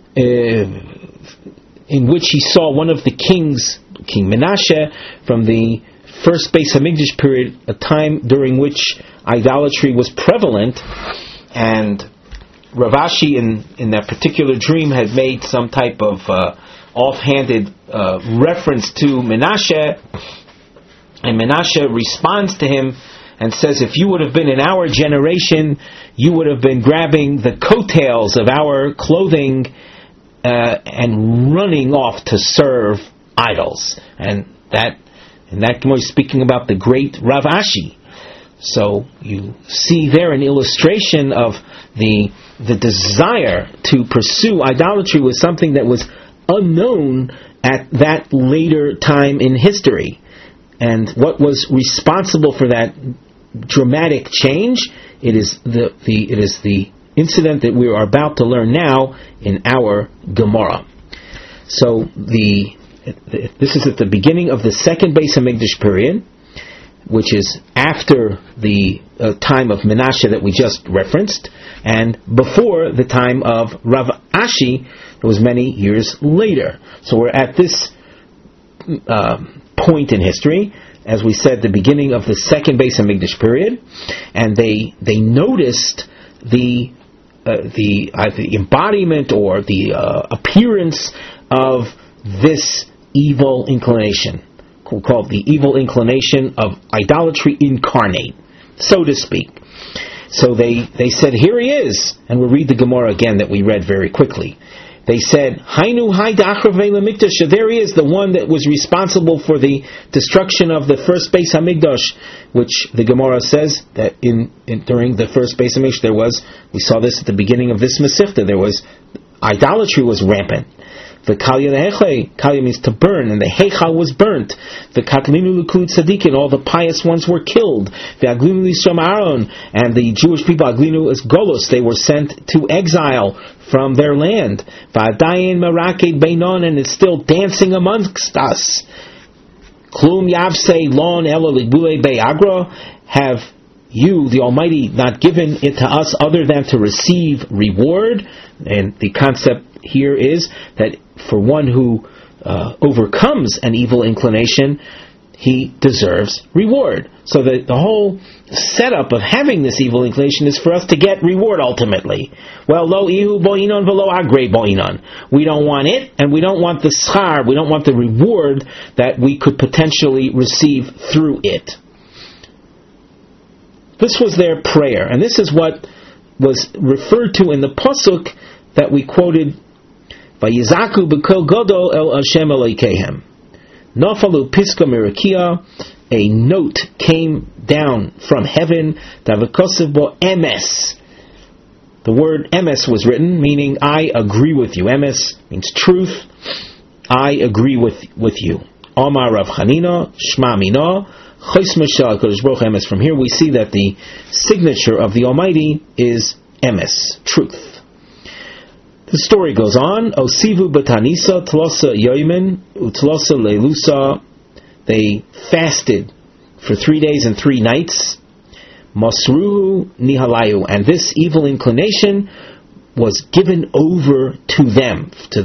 in which he saw one of the kings, King Menashe, from the first Beis Hamikdash period, a time during which idolatry was prevalent, and Rav Ashi in that particular dream had made some type of offhanded reference to Menashe, and Menashe responds to him and says, if you would have been in our generation, you would have been grabbing the coattails of our clothing and running off to serve idols. And that Gemara is speaking about the great Rav Ashi. So you see there an illustration of the desire to pursue idolatry was something that was unknown at that later time in history. And what was responsible for that dramatic change? It is the incident that we are about to learn now in our Gemara. So this is at the beginning of the second Beis Hamikdash period, which is after the time of Menashe that we just referenced, and before the time of Rav Ashi, it was many years later. So we're at this point in history, as we said, the beginning of the second Beis Hamikdash period, and they noticed the embodiment or the appearance of this evil inclination, called the evil inclination of idolatry incarnate, so to speak. So they said, here he is, and we'll read the Gemara again that we read very quickly. They said, Hainu hai da'achrevei lemikdash, there he is, the one that was responsible for the destruction of the first Beis Hamikdash, which the Gemara says that during the first Beis Hamikdash we saw this at the beginning of this Masechta, idolatry was rampant. The kalya leheche, kalya means to burn, and the heichal was burnt. The katlinu l'kulut tzadikin, all the pious ones were killed. The aglinu l'Yisrael Aaron, and the Jewish people, aglinu is golos, they were sent to exile from their land. Va'adayin meraked beinon, and it's still dancing amongst us. Klum yavsei lon elo ligbule be'agra, have you, the Almighty, not given it to us other than to receive reward? And the concept here is that for one who overcomes an evil inclination, he deserves reward. So the whole setup of having this evil inclination is for us to get reward ultimately. Well, lo ihu bo'inon velo agre bo'inon. We don't want it, and we don't want the schar, we don't want the reward that we could potentially receive through it. This was their prayer, and this is what was referred to in the pasuk that we quoted, Vayizaku b'kol gadol el Hashem Elokehem. Nafalu piska mirakia, a note came down from heaven, davikosev bo emes. The word emes was written, meaning I agree with you. Emes means truth. I agree with you. Omar Rav Chanina, Shma Mina, Chosma Shel HaKadosh Baruch Hu emes. From here we see that the signature of the Almighty is emes, truth. The story goes on. Osivu batanisa tlosa yoimen utlosa lelusa. They fasted for 3 days and 3 nights. Masruhu nihalayu, and this evil inclination was given over to them, to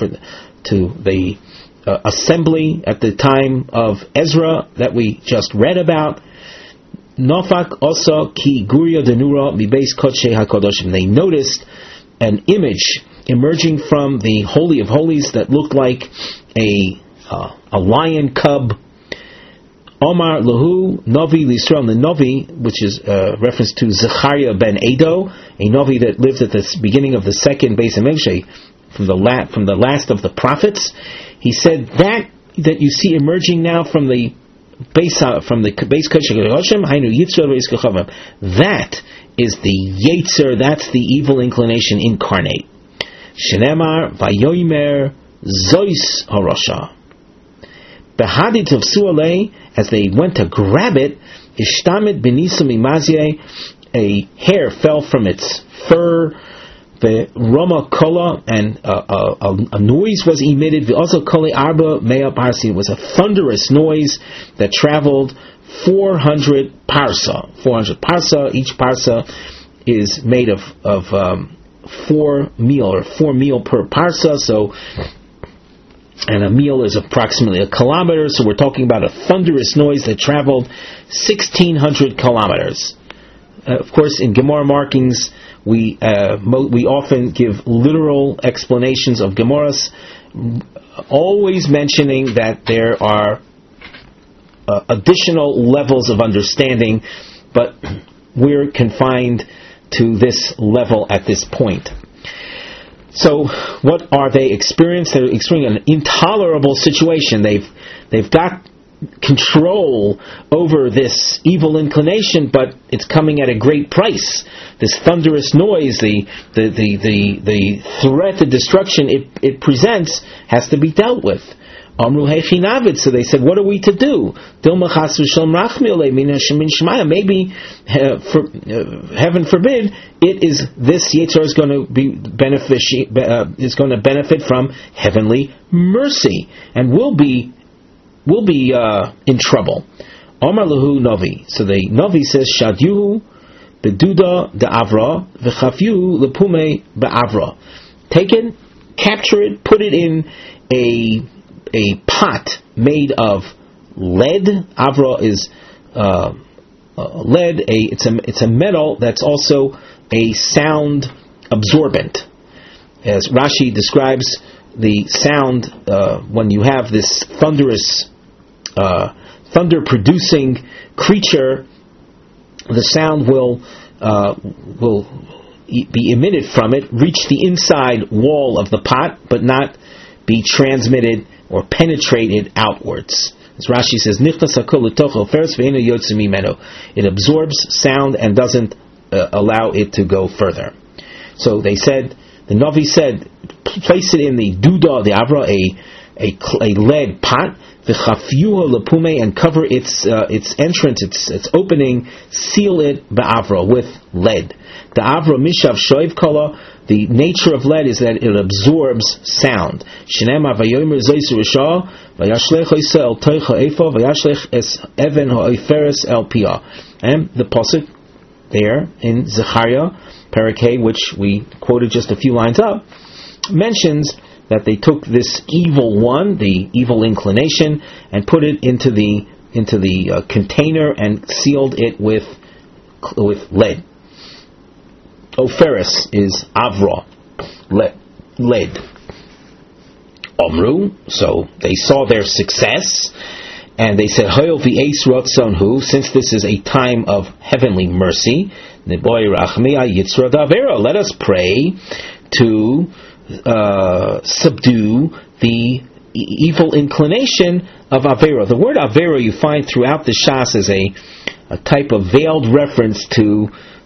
the assembly at the time of Ezra that we just read about. Nofak osa ki guria denura mibeis kodshe hakodoshim. They noticed an image emerging from the Holy of Holies that looked like a lion cub. Omar Lahu Novi L'Yisrael. The Novi, which is a reference to Zechariah ben Edo, a Novi that lived at the beginning of the second Beis Hamikdash, from the last of the prophets. He said that you see emerging now from the Beis Kodesh HaKadoshim, Hainu Yitzra Beis Kachavim. That is the Yetzer. That's the evil inclination incarnate. Shenemar Vayomer Zois Harasha. Behadi Tavsu Alei, as they went to grab it, Ishtamit Benisa Mimazye, a hair fell from its fur. The Roma Kola, and a noise was emitted. The also Koli Arba Mea Parsi. It was a thunderous noise that traveled 400 parsa. 400 parsa. Each parsa is made of 4 meal per parsa. So, and a meal is approximately a kilometer. So we're talking about a thunderous noise that traveled 1,600 kilometers. Of course, in Gemara markings, we often give literal explanations of Gemaras, always mentioning that there are additional levels of understanding, but we're confined to this level at this point. So, what are they experiencing? They're experiencing an intolerable situation. They've got control over this evil inclination, but it's coming at a great price. This thunderous noise, the threat of destruction it presents has to be dealt with. Amru Hechinavid, so they said, what are we to do? Maybe, heaven forbid, this Yetzer is going to benefit from heavenly mercy, and will be in trouble. Omar Lahu Novi. So the Novi says, Shadyuhu beduda de avra v'chafyu lepume be'avra. Take it, capture it, put it in a pot made of lead. Avra is lead. It's a metal that's also a sound absorbent. As Rashi describes the sound when you have this thunderous thunder-producing creature, the sound will be emitted from it, reach the inside wall of the pot, but not be transmitted or penetrated outwards. As Rashi says, it absorbs sound and doesn't allow it to go further. So they said, the Navi said, place it in the duda, the avra, a lead pot, v'chafyuha lepume, and cover its entrance, its opening, seal it ba'avra, with lead. The avra mishav shoiv kala, the nature of lead is that it absorbs sound. Shenema vayomer zois risha, vayashlech oisa el toicha efa, vayashlech es even ha'oferes el pia. And the pasuk there in Zechariah, Parakeh, which we quoted just a few lines up, mentions that they took this evil one, the evil inclination, and put it into the container and sealed it with lead. Oferis is avra, lead. Omru, so they saw their success, and they said, Hoyol v'eis rotzonhu, since this is a time of heavenly mercy, Neboy rachmei yitzra davera, let us pray to subdue the evil inclination of Avera. The word Avera you find throughout the Shas is a type of veiled reference to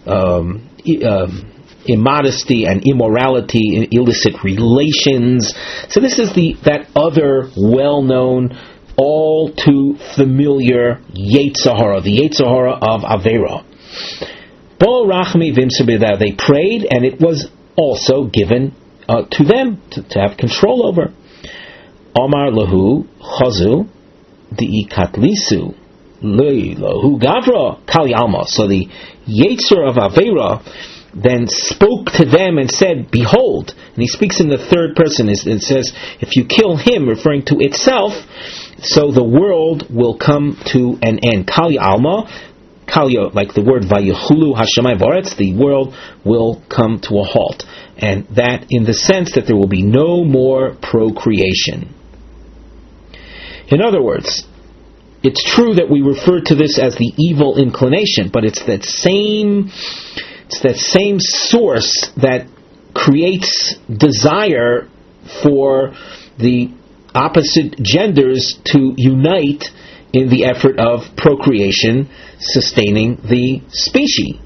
immodesty and immorality, in illicit relations. So this is that other well-known, all too familiar Yetzer Hara, the Yetzer Hara of Avera. Bo Rachmi Vimsabida, they prayed, and it was also given to them to have control over. Omar lahu chazu diikatlisu lahu gavra kal yalma. So the Yetzer of Avera then spoke to them and said, behold, and he speaks in the third person, it says, if you kill him, referring to itself, so the world will come to an end. Kal yalma, kalya, like the word vayechulu hashamayim v'aretz, the world will come to a halt. And that in the sense that there will be no more procreation. In other words, it's true that we refer to this as the evil inclination, but it's that same source that creates desire for the opposite genders to unite in the effort of procreation, sustaining the species.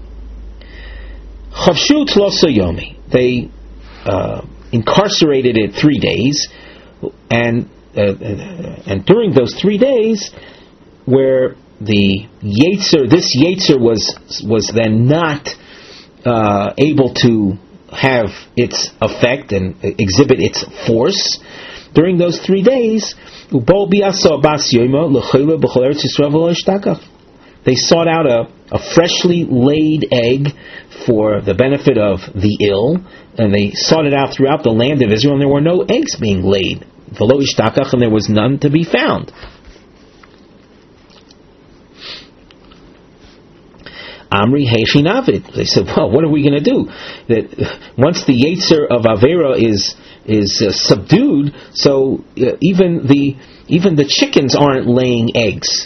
Chavshu tlosa yomi. They incarcerated it 3 days, and during those 3 days, where this Yetzer was then not able to have its effect and exhibit its force, during those 3 days, they sought out a freshly laid egg for the benefit of the ill, and they sought it out throughout the land of Israel, and there were no eggs being laid. V'lo ishtakach, and there was none to be found. Amri heichi navid. They said, well, what are we going to do? That once the Yetzer of Avera is subdued, so even the chickens aren't laying eggs.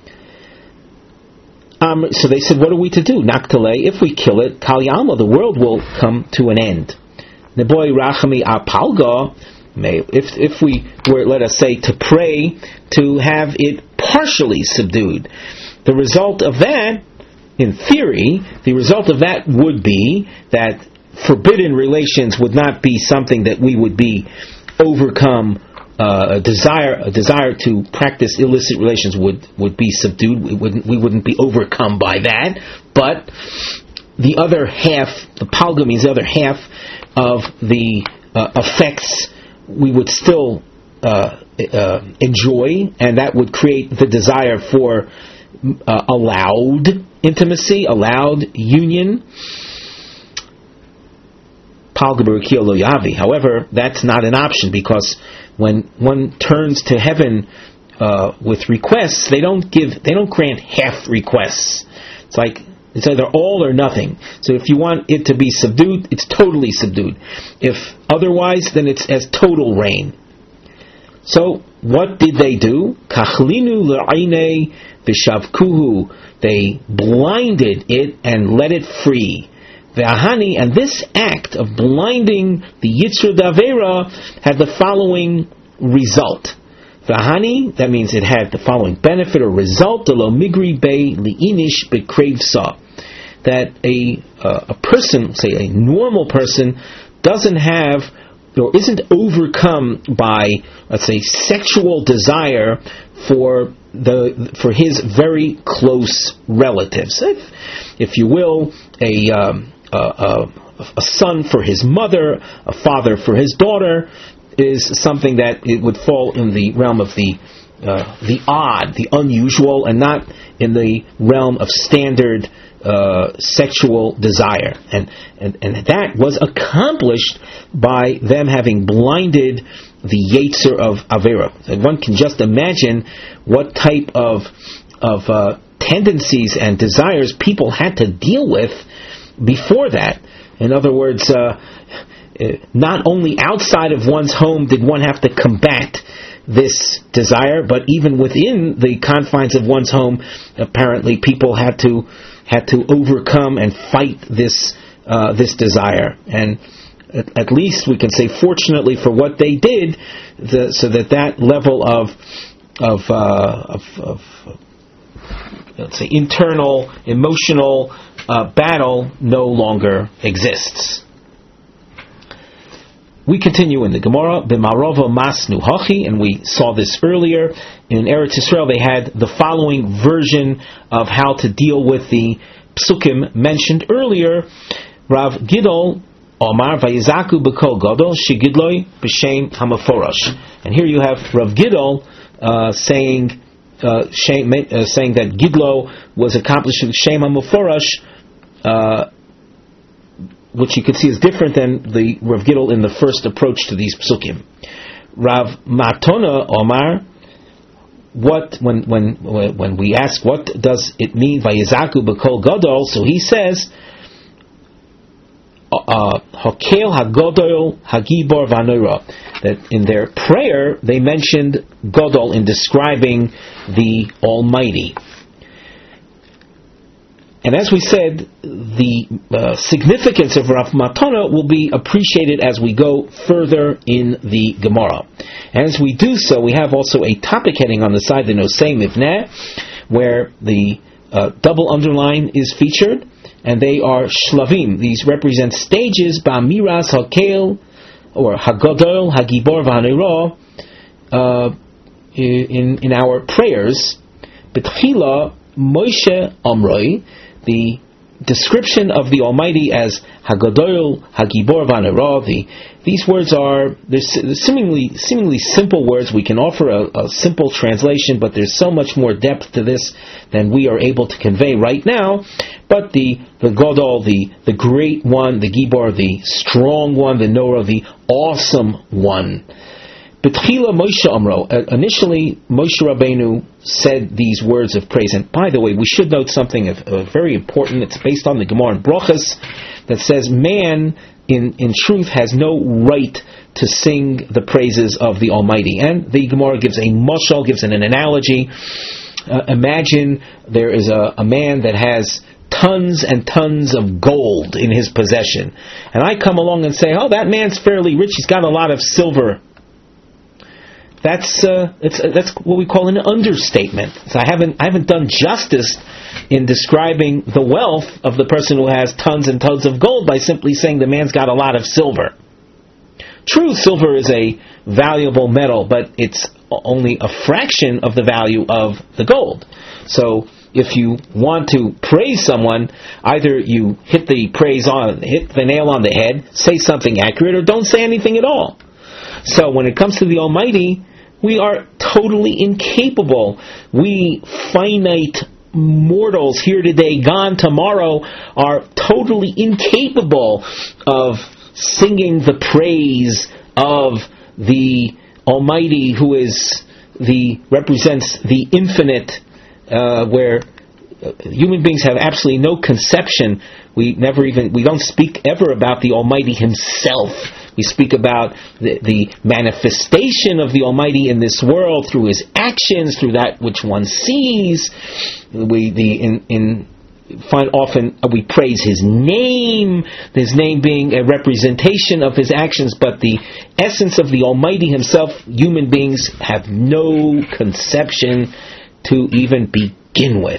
So they said, what are we to do? Naktale, if we kill it, Kal Yalma, the world will come to an end. Neboy Rachami Apalga, if we were, let us say, to pray to have it partially subdued, the result of that, in theory, the result of that would be that forbidden relations would not be something that we would be overcome. A desire to practice illicit relations would be subdued. We wouldn't be overcome by that. But the other half, the palga means the other half of the effects, we would still enjoy, and that would create the desire for allowed intimacy, allowed union. However, that's not an option, because when one turns to heaven with requests, they don't grant half requests. It's either all or nothing. So if you want it to be subdued, it's totally subdued. If otherwise, then it's as total rain. So what did they do? Kachlinu l'ayne v'shavkuhu. They blinded it and let it free. V'ahani, and this act of blinding the Yetzer Davera had the following result. V'ahani, that means it had the following benefit or result: lo migri be liinish bekrevsa, that a person, say a normal person, doesn't have or isn't overcome by, let's say, sexual desire for his very close relatives, if you will, a son for his mother, a father for his daughter, is something that it would fall in the realm of the odd, the unusual, and not in the realm of standard sexual desire, and that was accomplished by them having blinded the Yetzer of Avera. And one can just imagine what type of tendencies and desires people had to deal with before that. In other words, not only outside of one's home did one have to combat this desire, but even within the confines of one's home, apparently people had to overcome and fight this desire. And at least we can say, fortunately for what they did, so that level of let's say internal emotional battle no longer exists. We continue in the Gemara, B'marova masnu hachi, and we saw this earlier. In Eretz Yisrael, they had the following version of how to deal with the psukim mentioned earlier. Rav Gidol Omar vayizaku b'kol gadol shegidloi b'shem hamaforosh. And here you have Rav Gidol saying that Gidlo was accomplished with Shem hamaforosh, which you could see is different than the Rav Gidol in the first approach to these psukim. Rav Matona Omar, when we ask what does it mean vayizaku b'kol gadol, so he says Hakel hagodol hagibor v'anoira, that in their prayer they mentioned Godol in describing the Almighty. And as we said, the significance of Rav Matana will be appreciated as we go further in the Gemara. As we do so, we have also a topic heading on the side, the Nosei Mivneh, where the double underline is featured, and they are shlavim. These represent stages, ba'miras hakel, or hagodol, hagibor v'hanera, in our prayers. B'tchila Moshe Amroi, the description of the Almighty as Hagadol, Hagibor Vanera. These words are seemingly simple words. We can offer a simple translation, but there's so much more depth to this than we are able to convey right now. But the Godol, the great one, the Gibor, the strong one, the Norah, the awesome one. B'tchila Moshe Amro. Initially, Moshe Rabbeinu said these words of praise. And by the way, we should note something very important. It's based on the Gemara in Brochus that says man, in truth, has no right to sing the praises of the Almighty. And the Gemara gives a mashal, gives an analogy. Imagine there is a man that has tons and tons of gold in his possession. And I come along and say, oh, that man's fairly rich. He's got a lot of silver. That's what we call an understatement. So I haven't done justice in describing the wealth of the person who has tons and tons of gold by simply saying the man's got a lot of silver. True, silver is a valuable metal, but it's only a fraction of the value of the gold. So if you want to praise someone, either you hit the nail on the head, say something accurate, or don't say anything at all. So when it comes to the Almighty, we are totally incapable. We finite mortals here today, gone tomorrow, are totally incapable of singing the praise of the Almighty, who represents the infinite, where human beings have absolutely no conception. We don't speak ever about the Almighty Himself. We speak about the manifestation of the Almighty in this world through His actions, through that which one sees. Often we praise His name being a representation of His actions, but the essence of the Almighty Himself, human beings have no conception to even begin with.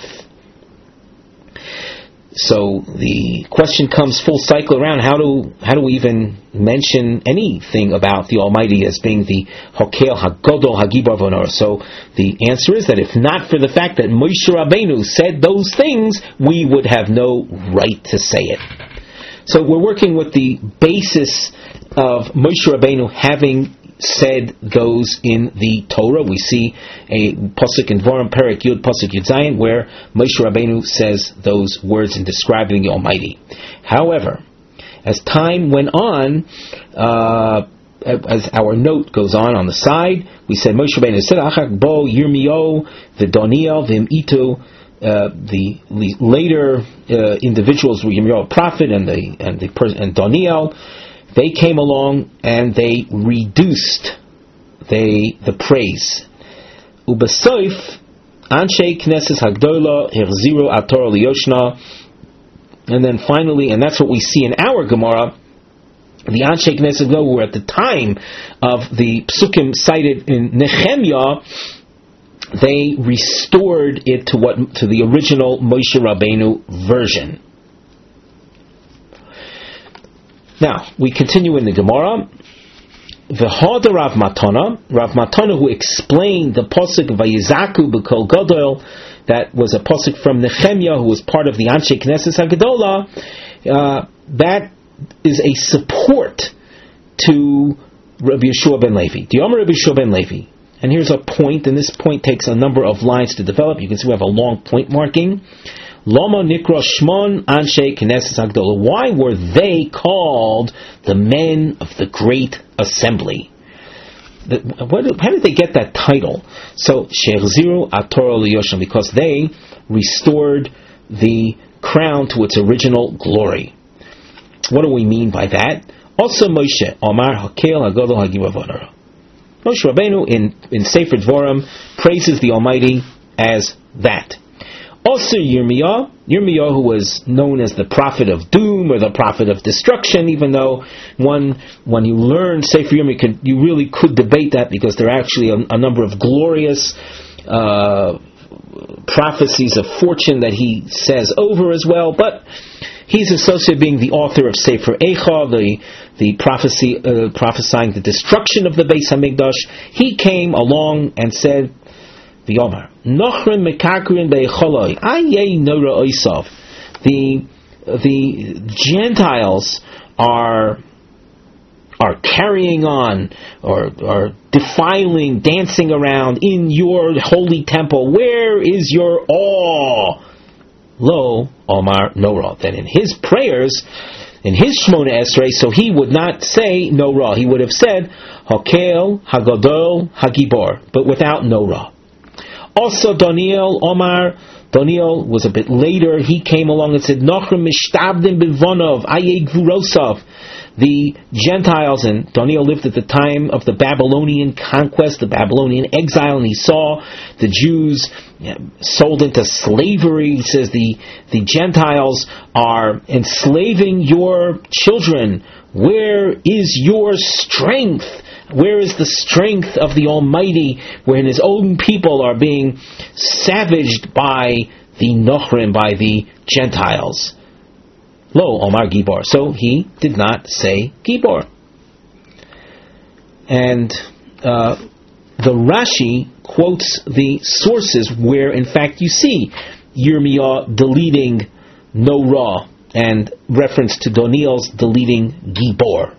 So the question comes full cycle around: how do we even mention anything about the Almighty as being the Hakel Hagodol Hagibor Vonor? So the answer is that if not for the fact that Moshe Rabbeinu said those things, we would have no right to say it. So we're working with the basis of Moshe Rabbeinu having said those in the Torah. We see a pasuk in Dvarim, Perek Yud, pasuk Yud Zayin, where Moshe Rabbeinu says those words in describing the Almighty. However, as time went on, as our note goes on the side, we said Moshe Rabbeinu said, "Achak bo Yirmiyo v'Daniel v'Imitu." The later individuals were Yirmiyahu, a prophet, and Daniel. They came along and they reduced the praise. Ubesoif Anshe Knesset Hagdola Herziru Ator Liyoshna. And then finally, and that's what we see in our Gemara, the Anshe Knesset Hagdola were at the time of the psukim cited in Nehemiah, they restored it to the original Moshe Rabbeinu version. Now, we continue in the Gemara. V'hoda Rav Matana, who explained the pasuk Vayizaku b'kol gadol, that was a pasuk from Nehemiah, who was part of the Anshe Knesset Hagdola. That is a support to Rabbi Yeshua ben Levi. D'Yomer Rabbi Yeshua ben Levi. And here's a point, and this point takes a number of lines to develop. You can see we have a long point marking. Lama Nikra Shmon Anshe Knesset Hagdola. Why were they called the men of the great assembly? How did they get that title? So She'achziru Ator Liyoshna, because they restored the crown to its original glory. What do we mean by that? Also Moshe Omar Hakel Hagadol Hagivavonara. Moshe Rabbeinu in Sefer Dvarim praises the Almighty as that. Also Yirmiyah, who was known as the prophet of doom or the prophet of destruction, even though when you learn Sefer Yirmiyah, you really could debate that, because there are actually a number of glorious prophecies of fortune that he says over as well, but he's associated being the author of Sefer Eicha, the prophecy prophesying the destruction of the Beis Hamikdash. He came along and said, "V'yomer Nochrim mekakrin be'echoloi ayei nora oisav." The Gentiles are carrying on or defiling, dancing around in your holy temple. Where is your awe? Lo Omar Nora. Then in his prayers, in his Shmona Esrei, so he would not say Nora. He would have said Hakel Hagadol Hagibor, but without Nora. Also Daniel was a bit later. He came along and said Nochrim Mishtabdim Bivonov Ayeg Vurosov. The Gentiles, and Daniel lived at the time of the Babylonian conquest, the Babylonian exile, and he saw the Jews sold into slavery. He says the Gentiles are enslaving your children. Where is your strength? Where is the strength of the Almighty, when His own people are being savaged by the Nochrim, by the Gentiles? Lo Omar Gibor. So he did not say Gibor. And the Rashi quotes the sources where, in fact, you see Yirmiyah deleting Nora and reference to Daniel's deleting Gibor.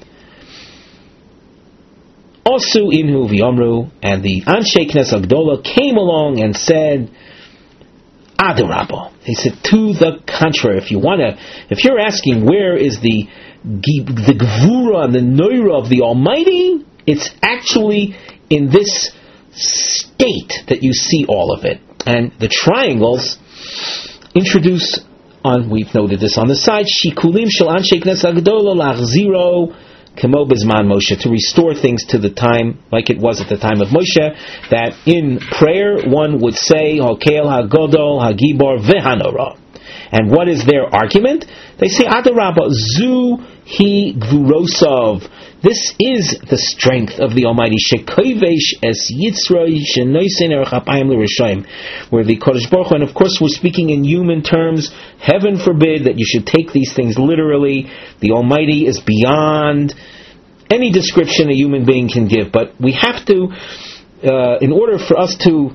Also Inhu V'Yomru, and the Anshe Knesset Hagdola came along and said, Adarabah. He said, to the contrary. If you're asking where is the Gvura and the Noira of the Almighty, it's actually in this state that you see all of it. And the triangles introduce, we've noted this on the side, Shikulim Shel Anshe Knesset Hagdola Lachziro Kemo Bizman Moshe, to restore things to the time like it was at the time of Moshe, that in prayer one would say Hakel Hagodol Hagibor Vehanora. And what is their argument? They say Adarabah Zu Hi Gvurosov. This is the strength of the Almighty. Shekovesh es Yitzroi Shenoisen Erchapayim L'Rishayim, where the Kodesh Baruch Hu, and of course we're speaking in human terms. Heaven forbid that you should take these things literally. The Almighty is beyond any description a human being can give. But we have to, in order for us to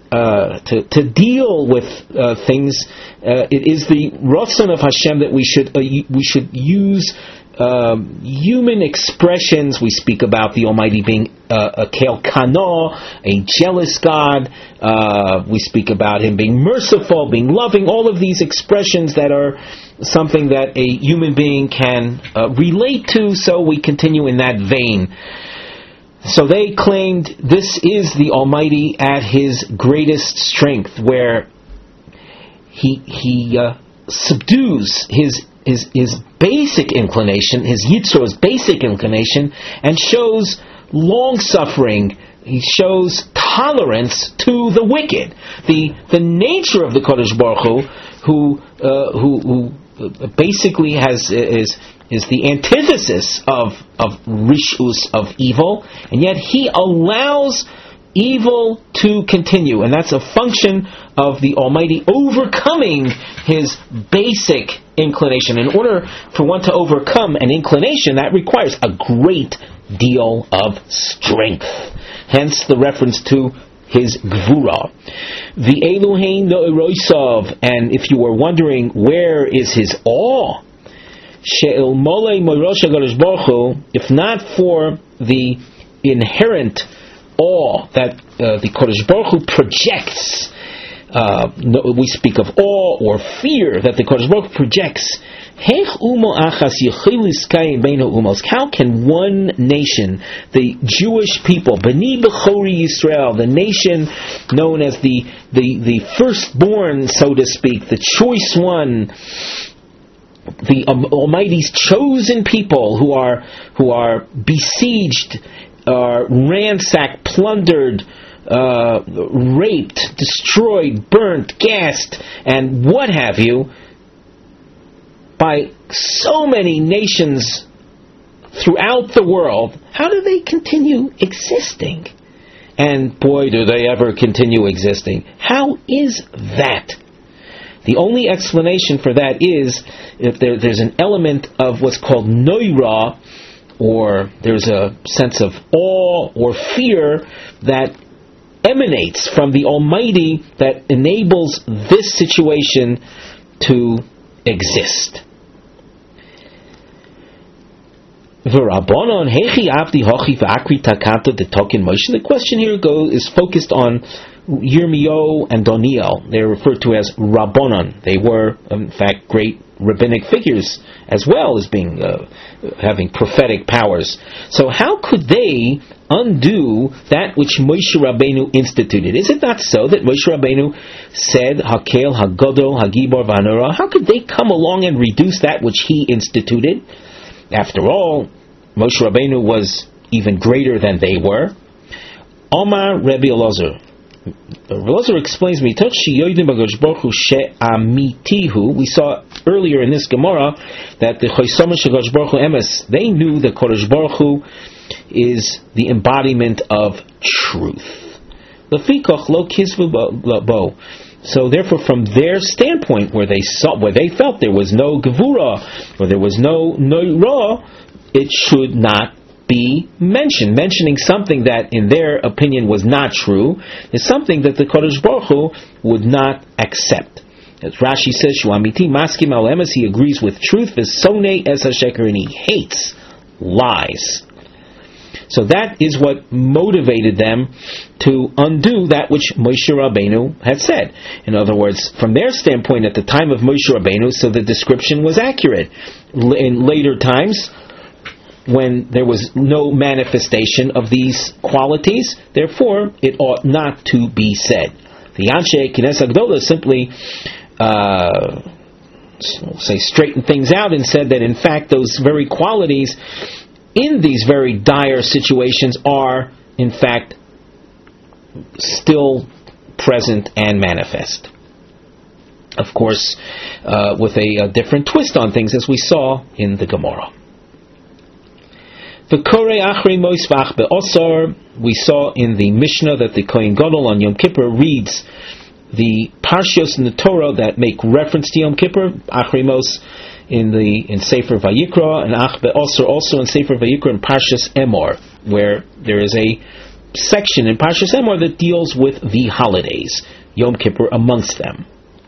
to deal with things. It is the Ratzon of Hashem that we should use human expressions. We speak about the Almighty being a Kel Kana, a jealous God. We speak about Him being merciful, being loving. All of these expressions that are something that a human being can relate to. So we continue in that vein. So they claimed this is the Almighty at His greatest strength, where He subdues His basic inclination, His Yitzor's basic inclination, and shows long-suffering. He shows tolerance to the wicked. The nature of the Kodesh Baruch Hu, who basically is the antithesis of rishus, of evil, and yet He allows evil to continue, and that's a function of the Almighty overcoming His basic inclination. In order for one to overcome an inclination, that requires a great deal of strength. Hence the reference to His Gvura. The Elohein Lo'eroisav, and if you were wondering where is His awe, She'il Molei Moirosha Gadosh Baruch Hu, if not for the inherent awe that the Kodesh Baruch Hu projects, we speak of awe or fear that the Kodesh Baruch Hu projects. How can one nation, the Jewish people, B'ni B'chori Yisrael, the nation known as the firstborn, so to speak, the choice one, the Almighty's chosen people who are besieged, ransacked, plundered, raped, destroyed, burnt, gassed, and what have you, by so many nations throughout the world, how do they continue existing? And boy, do they ever continue existing. How is that? The only explanation for that is if there's an element of what's called noira, or there's a sense of awe or fear that emanates from the Almighty that enables this situation to exist. The question here is focused on Yirmiyahu and Daniel. They're referred to as Rabbanon. They were, in fact, great rabbinic figures as well as being having prophetic powers. So how could they undo that which Moshe Rabbeinu instituted? Is it not so that Moshe Rabbeinu said, Hakel, Hagodol, Hagibor, Vanora? How could they come along and reduce that which he instituted? After all, Moshe Rabbeinu was even greater than they were. Omar Rebbe Elazar. Elazar explains, we saw earlier in this Gemara that the Chosomer Shel Baruch Hu Emes, they knew that Kodesh Baruch Hu is the embodiment of truth. So therefore, from their standpoint, where they felt there was no Gevura, or there was no Ra, it should not be mentioned. Mentioning something that, in their opinion, was not true is something that the Kodesh Baruch Hu would not accept. As Rashi says, Shuamiti maskim al emes, he agrees with truth, v'sonei es hasheker, and he hates lies. So that is what motivated them to undo that which Moshe Rabbeinu had said. In other words, from their standpoint at the time of Moshe Rabbeinu, so the description was accurate. In later times, when there was no manifestation of these qualities, therefore it ought not to be said. The Anshe Knesset Gdola simply straightened things out and said that in fact those very qualities in these very dire situations are in fact still present and manifest. Of course, with a different twist on things, as we saw in the Gemara. We saw in the Mishnah that the Kohen Gadol on Yom Kippur reads the Parshios in the Torah that make reference to Yom Kippur, Achrei Mos in Sefer Vayikra, and Ach Be'osor also in Sefer Vayikra and Parshas Emor, where there is a section in Parshas Emor that deals with the holidays, Yom Kippur amongst them.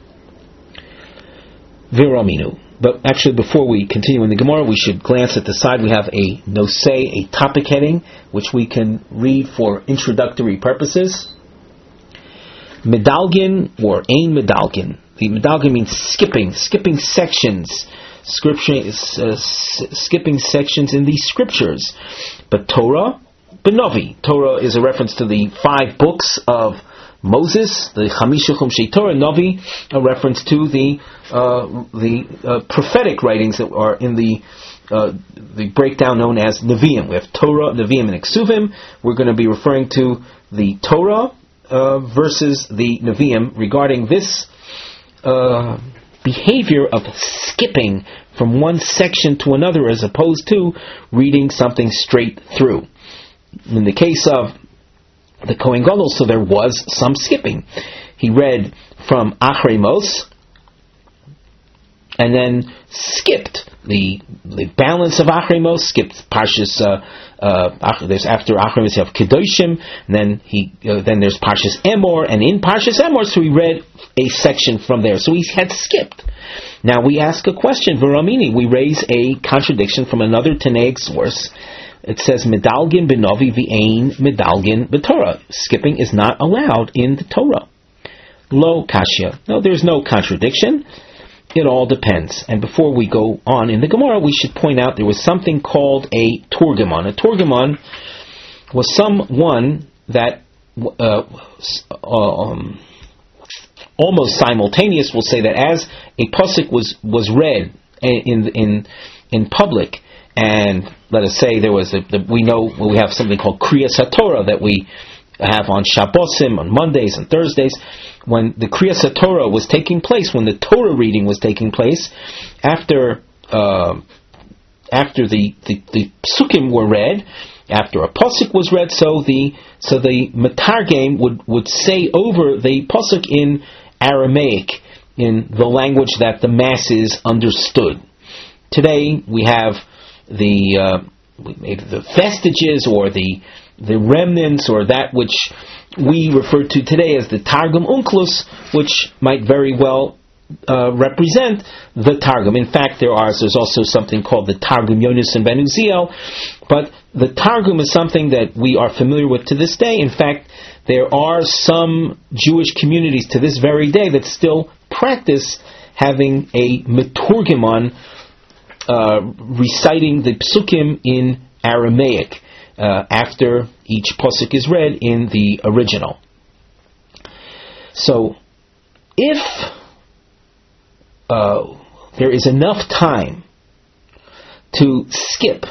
Viraminu. But actually, before we continue in the Gemara, we should glance at the side. We have a nosei, a topic heading, which we can read for introductory purposes. Medalgin or ein medalgin. The medalgin means skipping sections. Scripture is skipping sections in the scriptures. But Torah, Benovi. Torah is a reference to the 5 books of Moses, the Chamisha Chumshei Torah. Novi, a reference to the prophetic writings that are in the breakdown known as Nevi'im. We have Torah, Nevi'im, and Eksuvim. We're going to be referring to the Torah versus the Nevi'im regarding this behavior of skipping from one section to another as opposed to reading something straight through. In the case of the Kohen Gadol, so there was some skipping. He read from Achrei Mos and then skipped the balance of Achrei Mos, skipped Parshas. There's after Achrei Mos you have Kedoshim, and then there's Parshas Emor, and in Parshas Emor, so he read a section from there. So he had skipped. Now we ask a question, Viramini. We raise a contradiction from another Tanaic source. It says, Medalgin benovi v'ein medalgin b'Torah. Skipping is not allowed in the Torah. Lo kashya. No, there's no contradiction. It all depends. And before we go on in the Gemara, we should point out there was something called a Turgamon. A Turgamon was someone that almost simultaneous will say that as a pasuk was read in public, and let us say there was we have something called Kriyas HaTorah that we have on Shabbosim, on Mondays and Thursdays. When the Kriyas HaTorah was taking place, when the Torah reading was taking place, after the Psukim were read, after a pasuk was read, so the Matargim would say over the pasuk in Aramaic, in the language that the masses understood. Today we have maybe the vestiges or the remnants, or that which we refer to today as the Targum Onkelos, which might very well represent the Targum. In fact, there's also something called the Targum Yonasan ben Uziel, but the Targum is something that we are familiar with to this day. In fact, there are some Jewish communities to this very day that still practice having a Meturgimon reciting the Psukim in Aramaic after each pasuk is read in the original. So, if there is enough time to skip,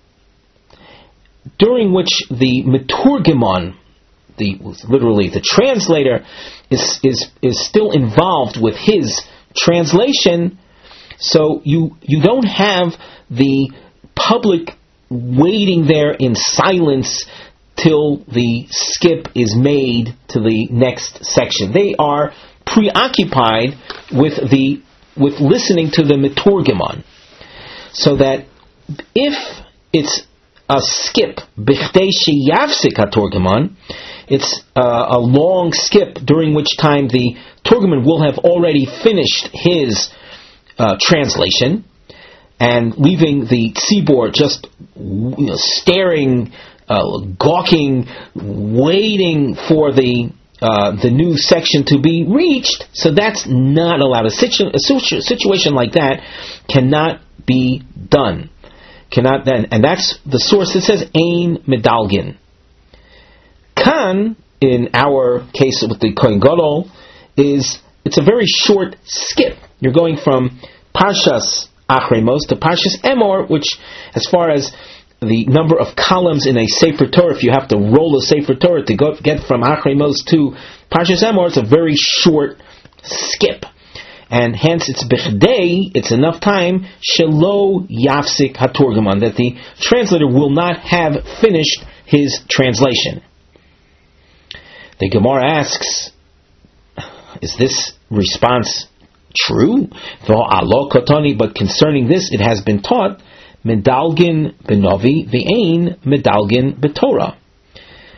during which the Meturgimon, literally the translator, is still involved with his translation, so you don't have the public waiting there in silence till the skip is made to the next section. They are preoccupied with listening to the Meturgimon, so that if it's a skip, bichdei sheyafsik haTurgimon, it's a long skip during which time the Turgimon will have already finished his translation, and leaving the tzibor just staring, gawking, waiting for the new section to be reached. So that's not allowed. A situation like that cannot be done. Cannot then, and that's the source that says ein medalgin. Kan, in our case with the Kohen Gadol, it's a very short skip. You're going from Parshas Achrei Mos to Parshas Emor, which, as far as the number of columns in a Sefer Torah, if you have to roll a Sefer Torah to get from Achrei Mos to Parshas Emor, it's a very short skip. And hence it's bichdei, it's enough time, shelo yafsik haturgaman, that the translator will not have finished his translation. The Gemara asks, is this response true? But concerning this, it has been taught, medalgin benovi v'ein medalgin b'Torah.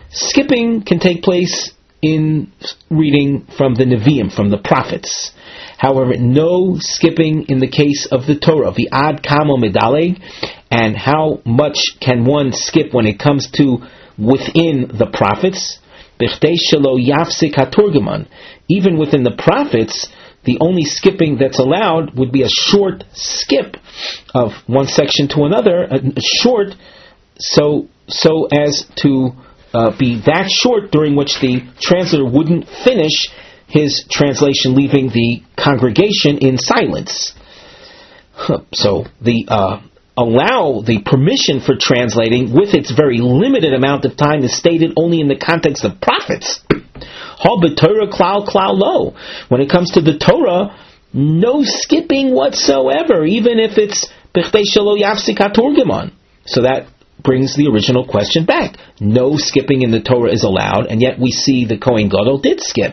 Skipping can take place in reading from the Nevi'im, from the prophets. However, no skipping in the case of the Torah. The ad kamo medaleg, and how much can one skip when it comes to within the prophets? B'chtei shelo yafsik haturgeman. Even within the prophets, the only skipping that's allowed would be a short skip of one section to another, short, so as to be that short during which the translator wouldn't finish his translation, leaving the congregation in silence. So the permission for translating with its very limited amount of time is stated only in the context of prophets. When it comes to the Torah, no skipping whatsoever, even if it's b'chtei shelo yafsik haturgeman. So that brings the original question back. No skipping in the Torah is allowed, and yet we see the Kohen Gadol did skip.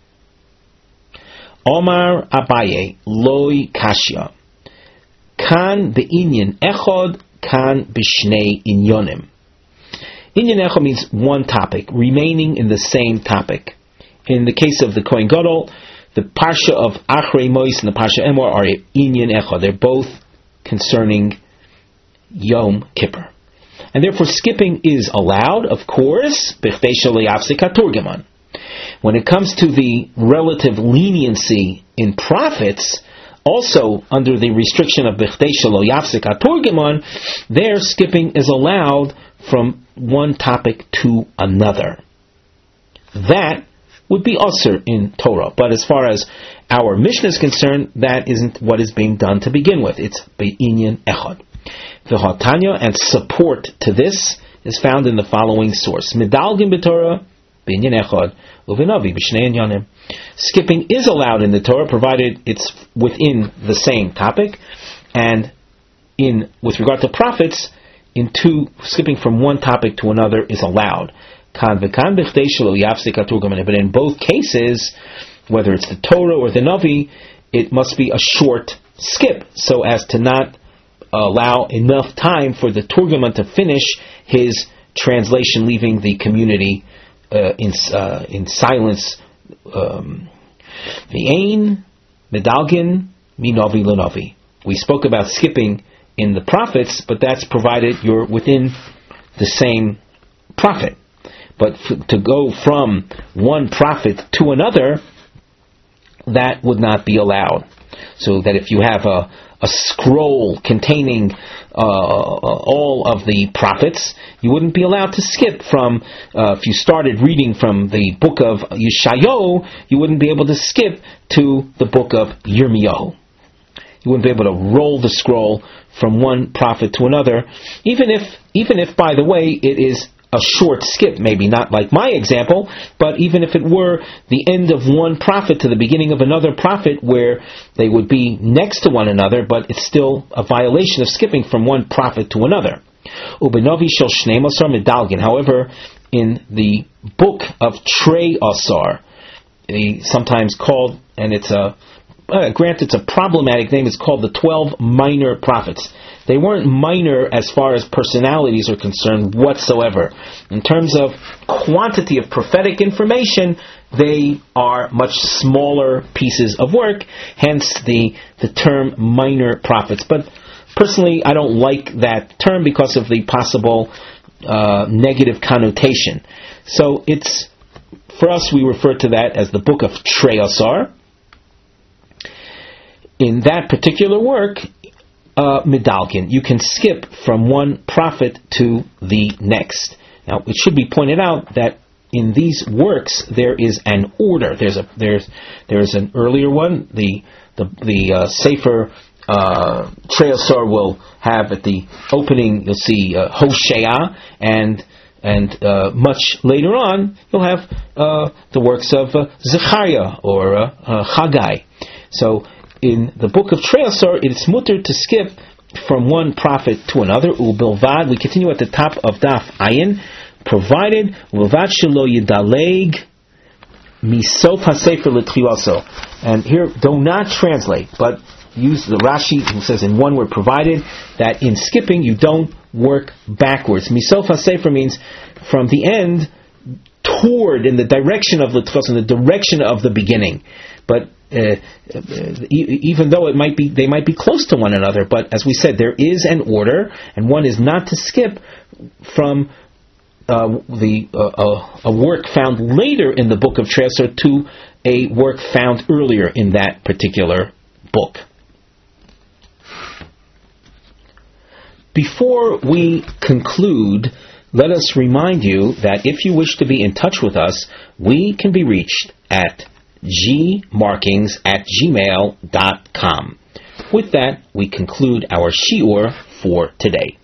Omar Abaye loy kashya. Kan be'inyan echad, kan b'shnei inyonim. Inyan echad means one topic, remaining in the same topic. In the case of the Kohen Gadol, the Parsha of Achrei Mos and the Parsha Emor are inyan echad. They're both concerning Yom Kippur. And therefore skipping is allowed, of course, b'chtei shelo yafsik haturgeman. When it comes to the relative leniency in prophets, also under the restriction of b'chtei shelo yafsik haturgeman, there skipping is allowed from one topic to another. That would be usher in Torah. But as far as our Mishnah is concerned, that isn't what is being done to begin with. It's be'inyan echad. The Hatanya and support to this is found in the following source: Medalgin b'Torah b'inyan echad uvenavi b'shnei inyanim. Skipping is allowed in the Torah provided it's within the same topic, and with regard to prophets, skipping from one topic to another is allowed. But in both cases, whether it's the Torah or the Navi, it must be a short skip, so as to not allow enough time for the Turgaman to finish his translation, leaving the community in silence. V'ein medalgin minavi l'navi. We spoke about skipping in the prophets, but that's provided you're within the same prophet. But to go from one prophet to another, that would not be allowed. So that if you have a scroll containing all of the prophets, you wouldn't be allowed to skip from, if you started reading from the book of Yeshayahu, you wouldn't be able to skip to the book of Yirmiyahu. You wouldn't be able to roll the scroll from one prophet to another, even if by the way, it is a short skip, maybe not like my example, but even if it were the end of one prophet to the beginning of another prophet, where they would be next to one another, but it's still a violation of skipping from one prophet to another. Ubenovi shel shnei asar medalgin. However, in the book of Trei Asar, sometimes called, and it's granted it's a problematic name, it's called the 12 minor prophets. They weren't minor as far as personalities are concerned whatsoever. In terms of quantity of prophetic information, they are much smaller pieces of work, hence the term minor prophets. But personally, I don't like that term because of the possible negative connotation. So for us, we refer to that as the book of Trei Asar. In that particular work, medalkin, you can skip from one prophet to the next. Now, it should be pointed out that in these works there is an order. There's an earlier one. The Sefer Trei Asar will have at the opening, you'll see Hosea, and much later on you'll have the works of Zechariah or Haggai. So in the book of Trei Asar, it's mutter to skip from one prophet to another. Ubilvad, we continue at the top of Daf Ayin, provided Ubilvad shelo yidaleg misof hasefer l'tchilaso. And here, do not translate, but use the Rashi, who says in one word, provided that in skipping you don't work backwards. Misof hasefer means from the end, toward, in the direction of L'tchos, in the direction of the beginning. But even though they might be close to one another, but as we said, there is an order, and one is not to skip from a work found later in the book of Tresor to a work found earlier in that particular book. Before we conclude, let us remind you that if you wish to be in touch with us, we can be reached at gmarkings@gmail.com. With that, we conclude our shiur for today.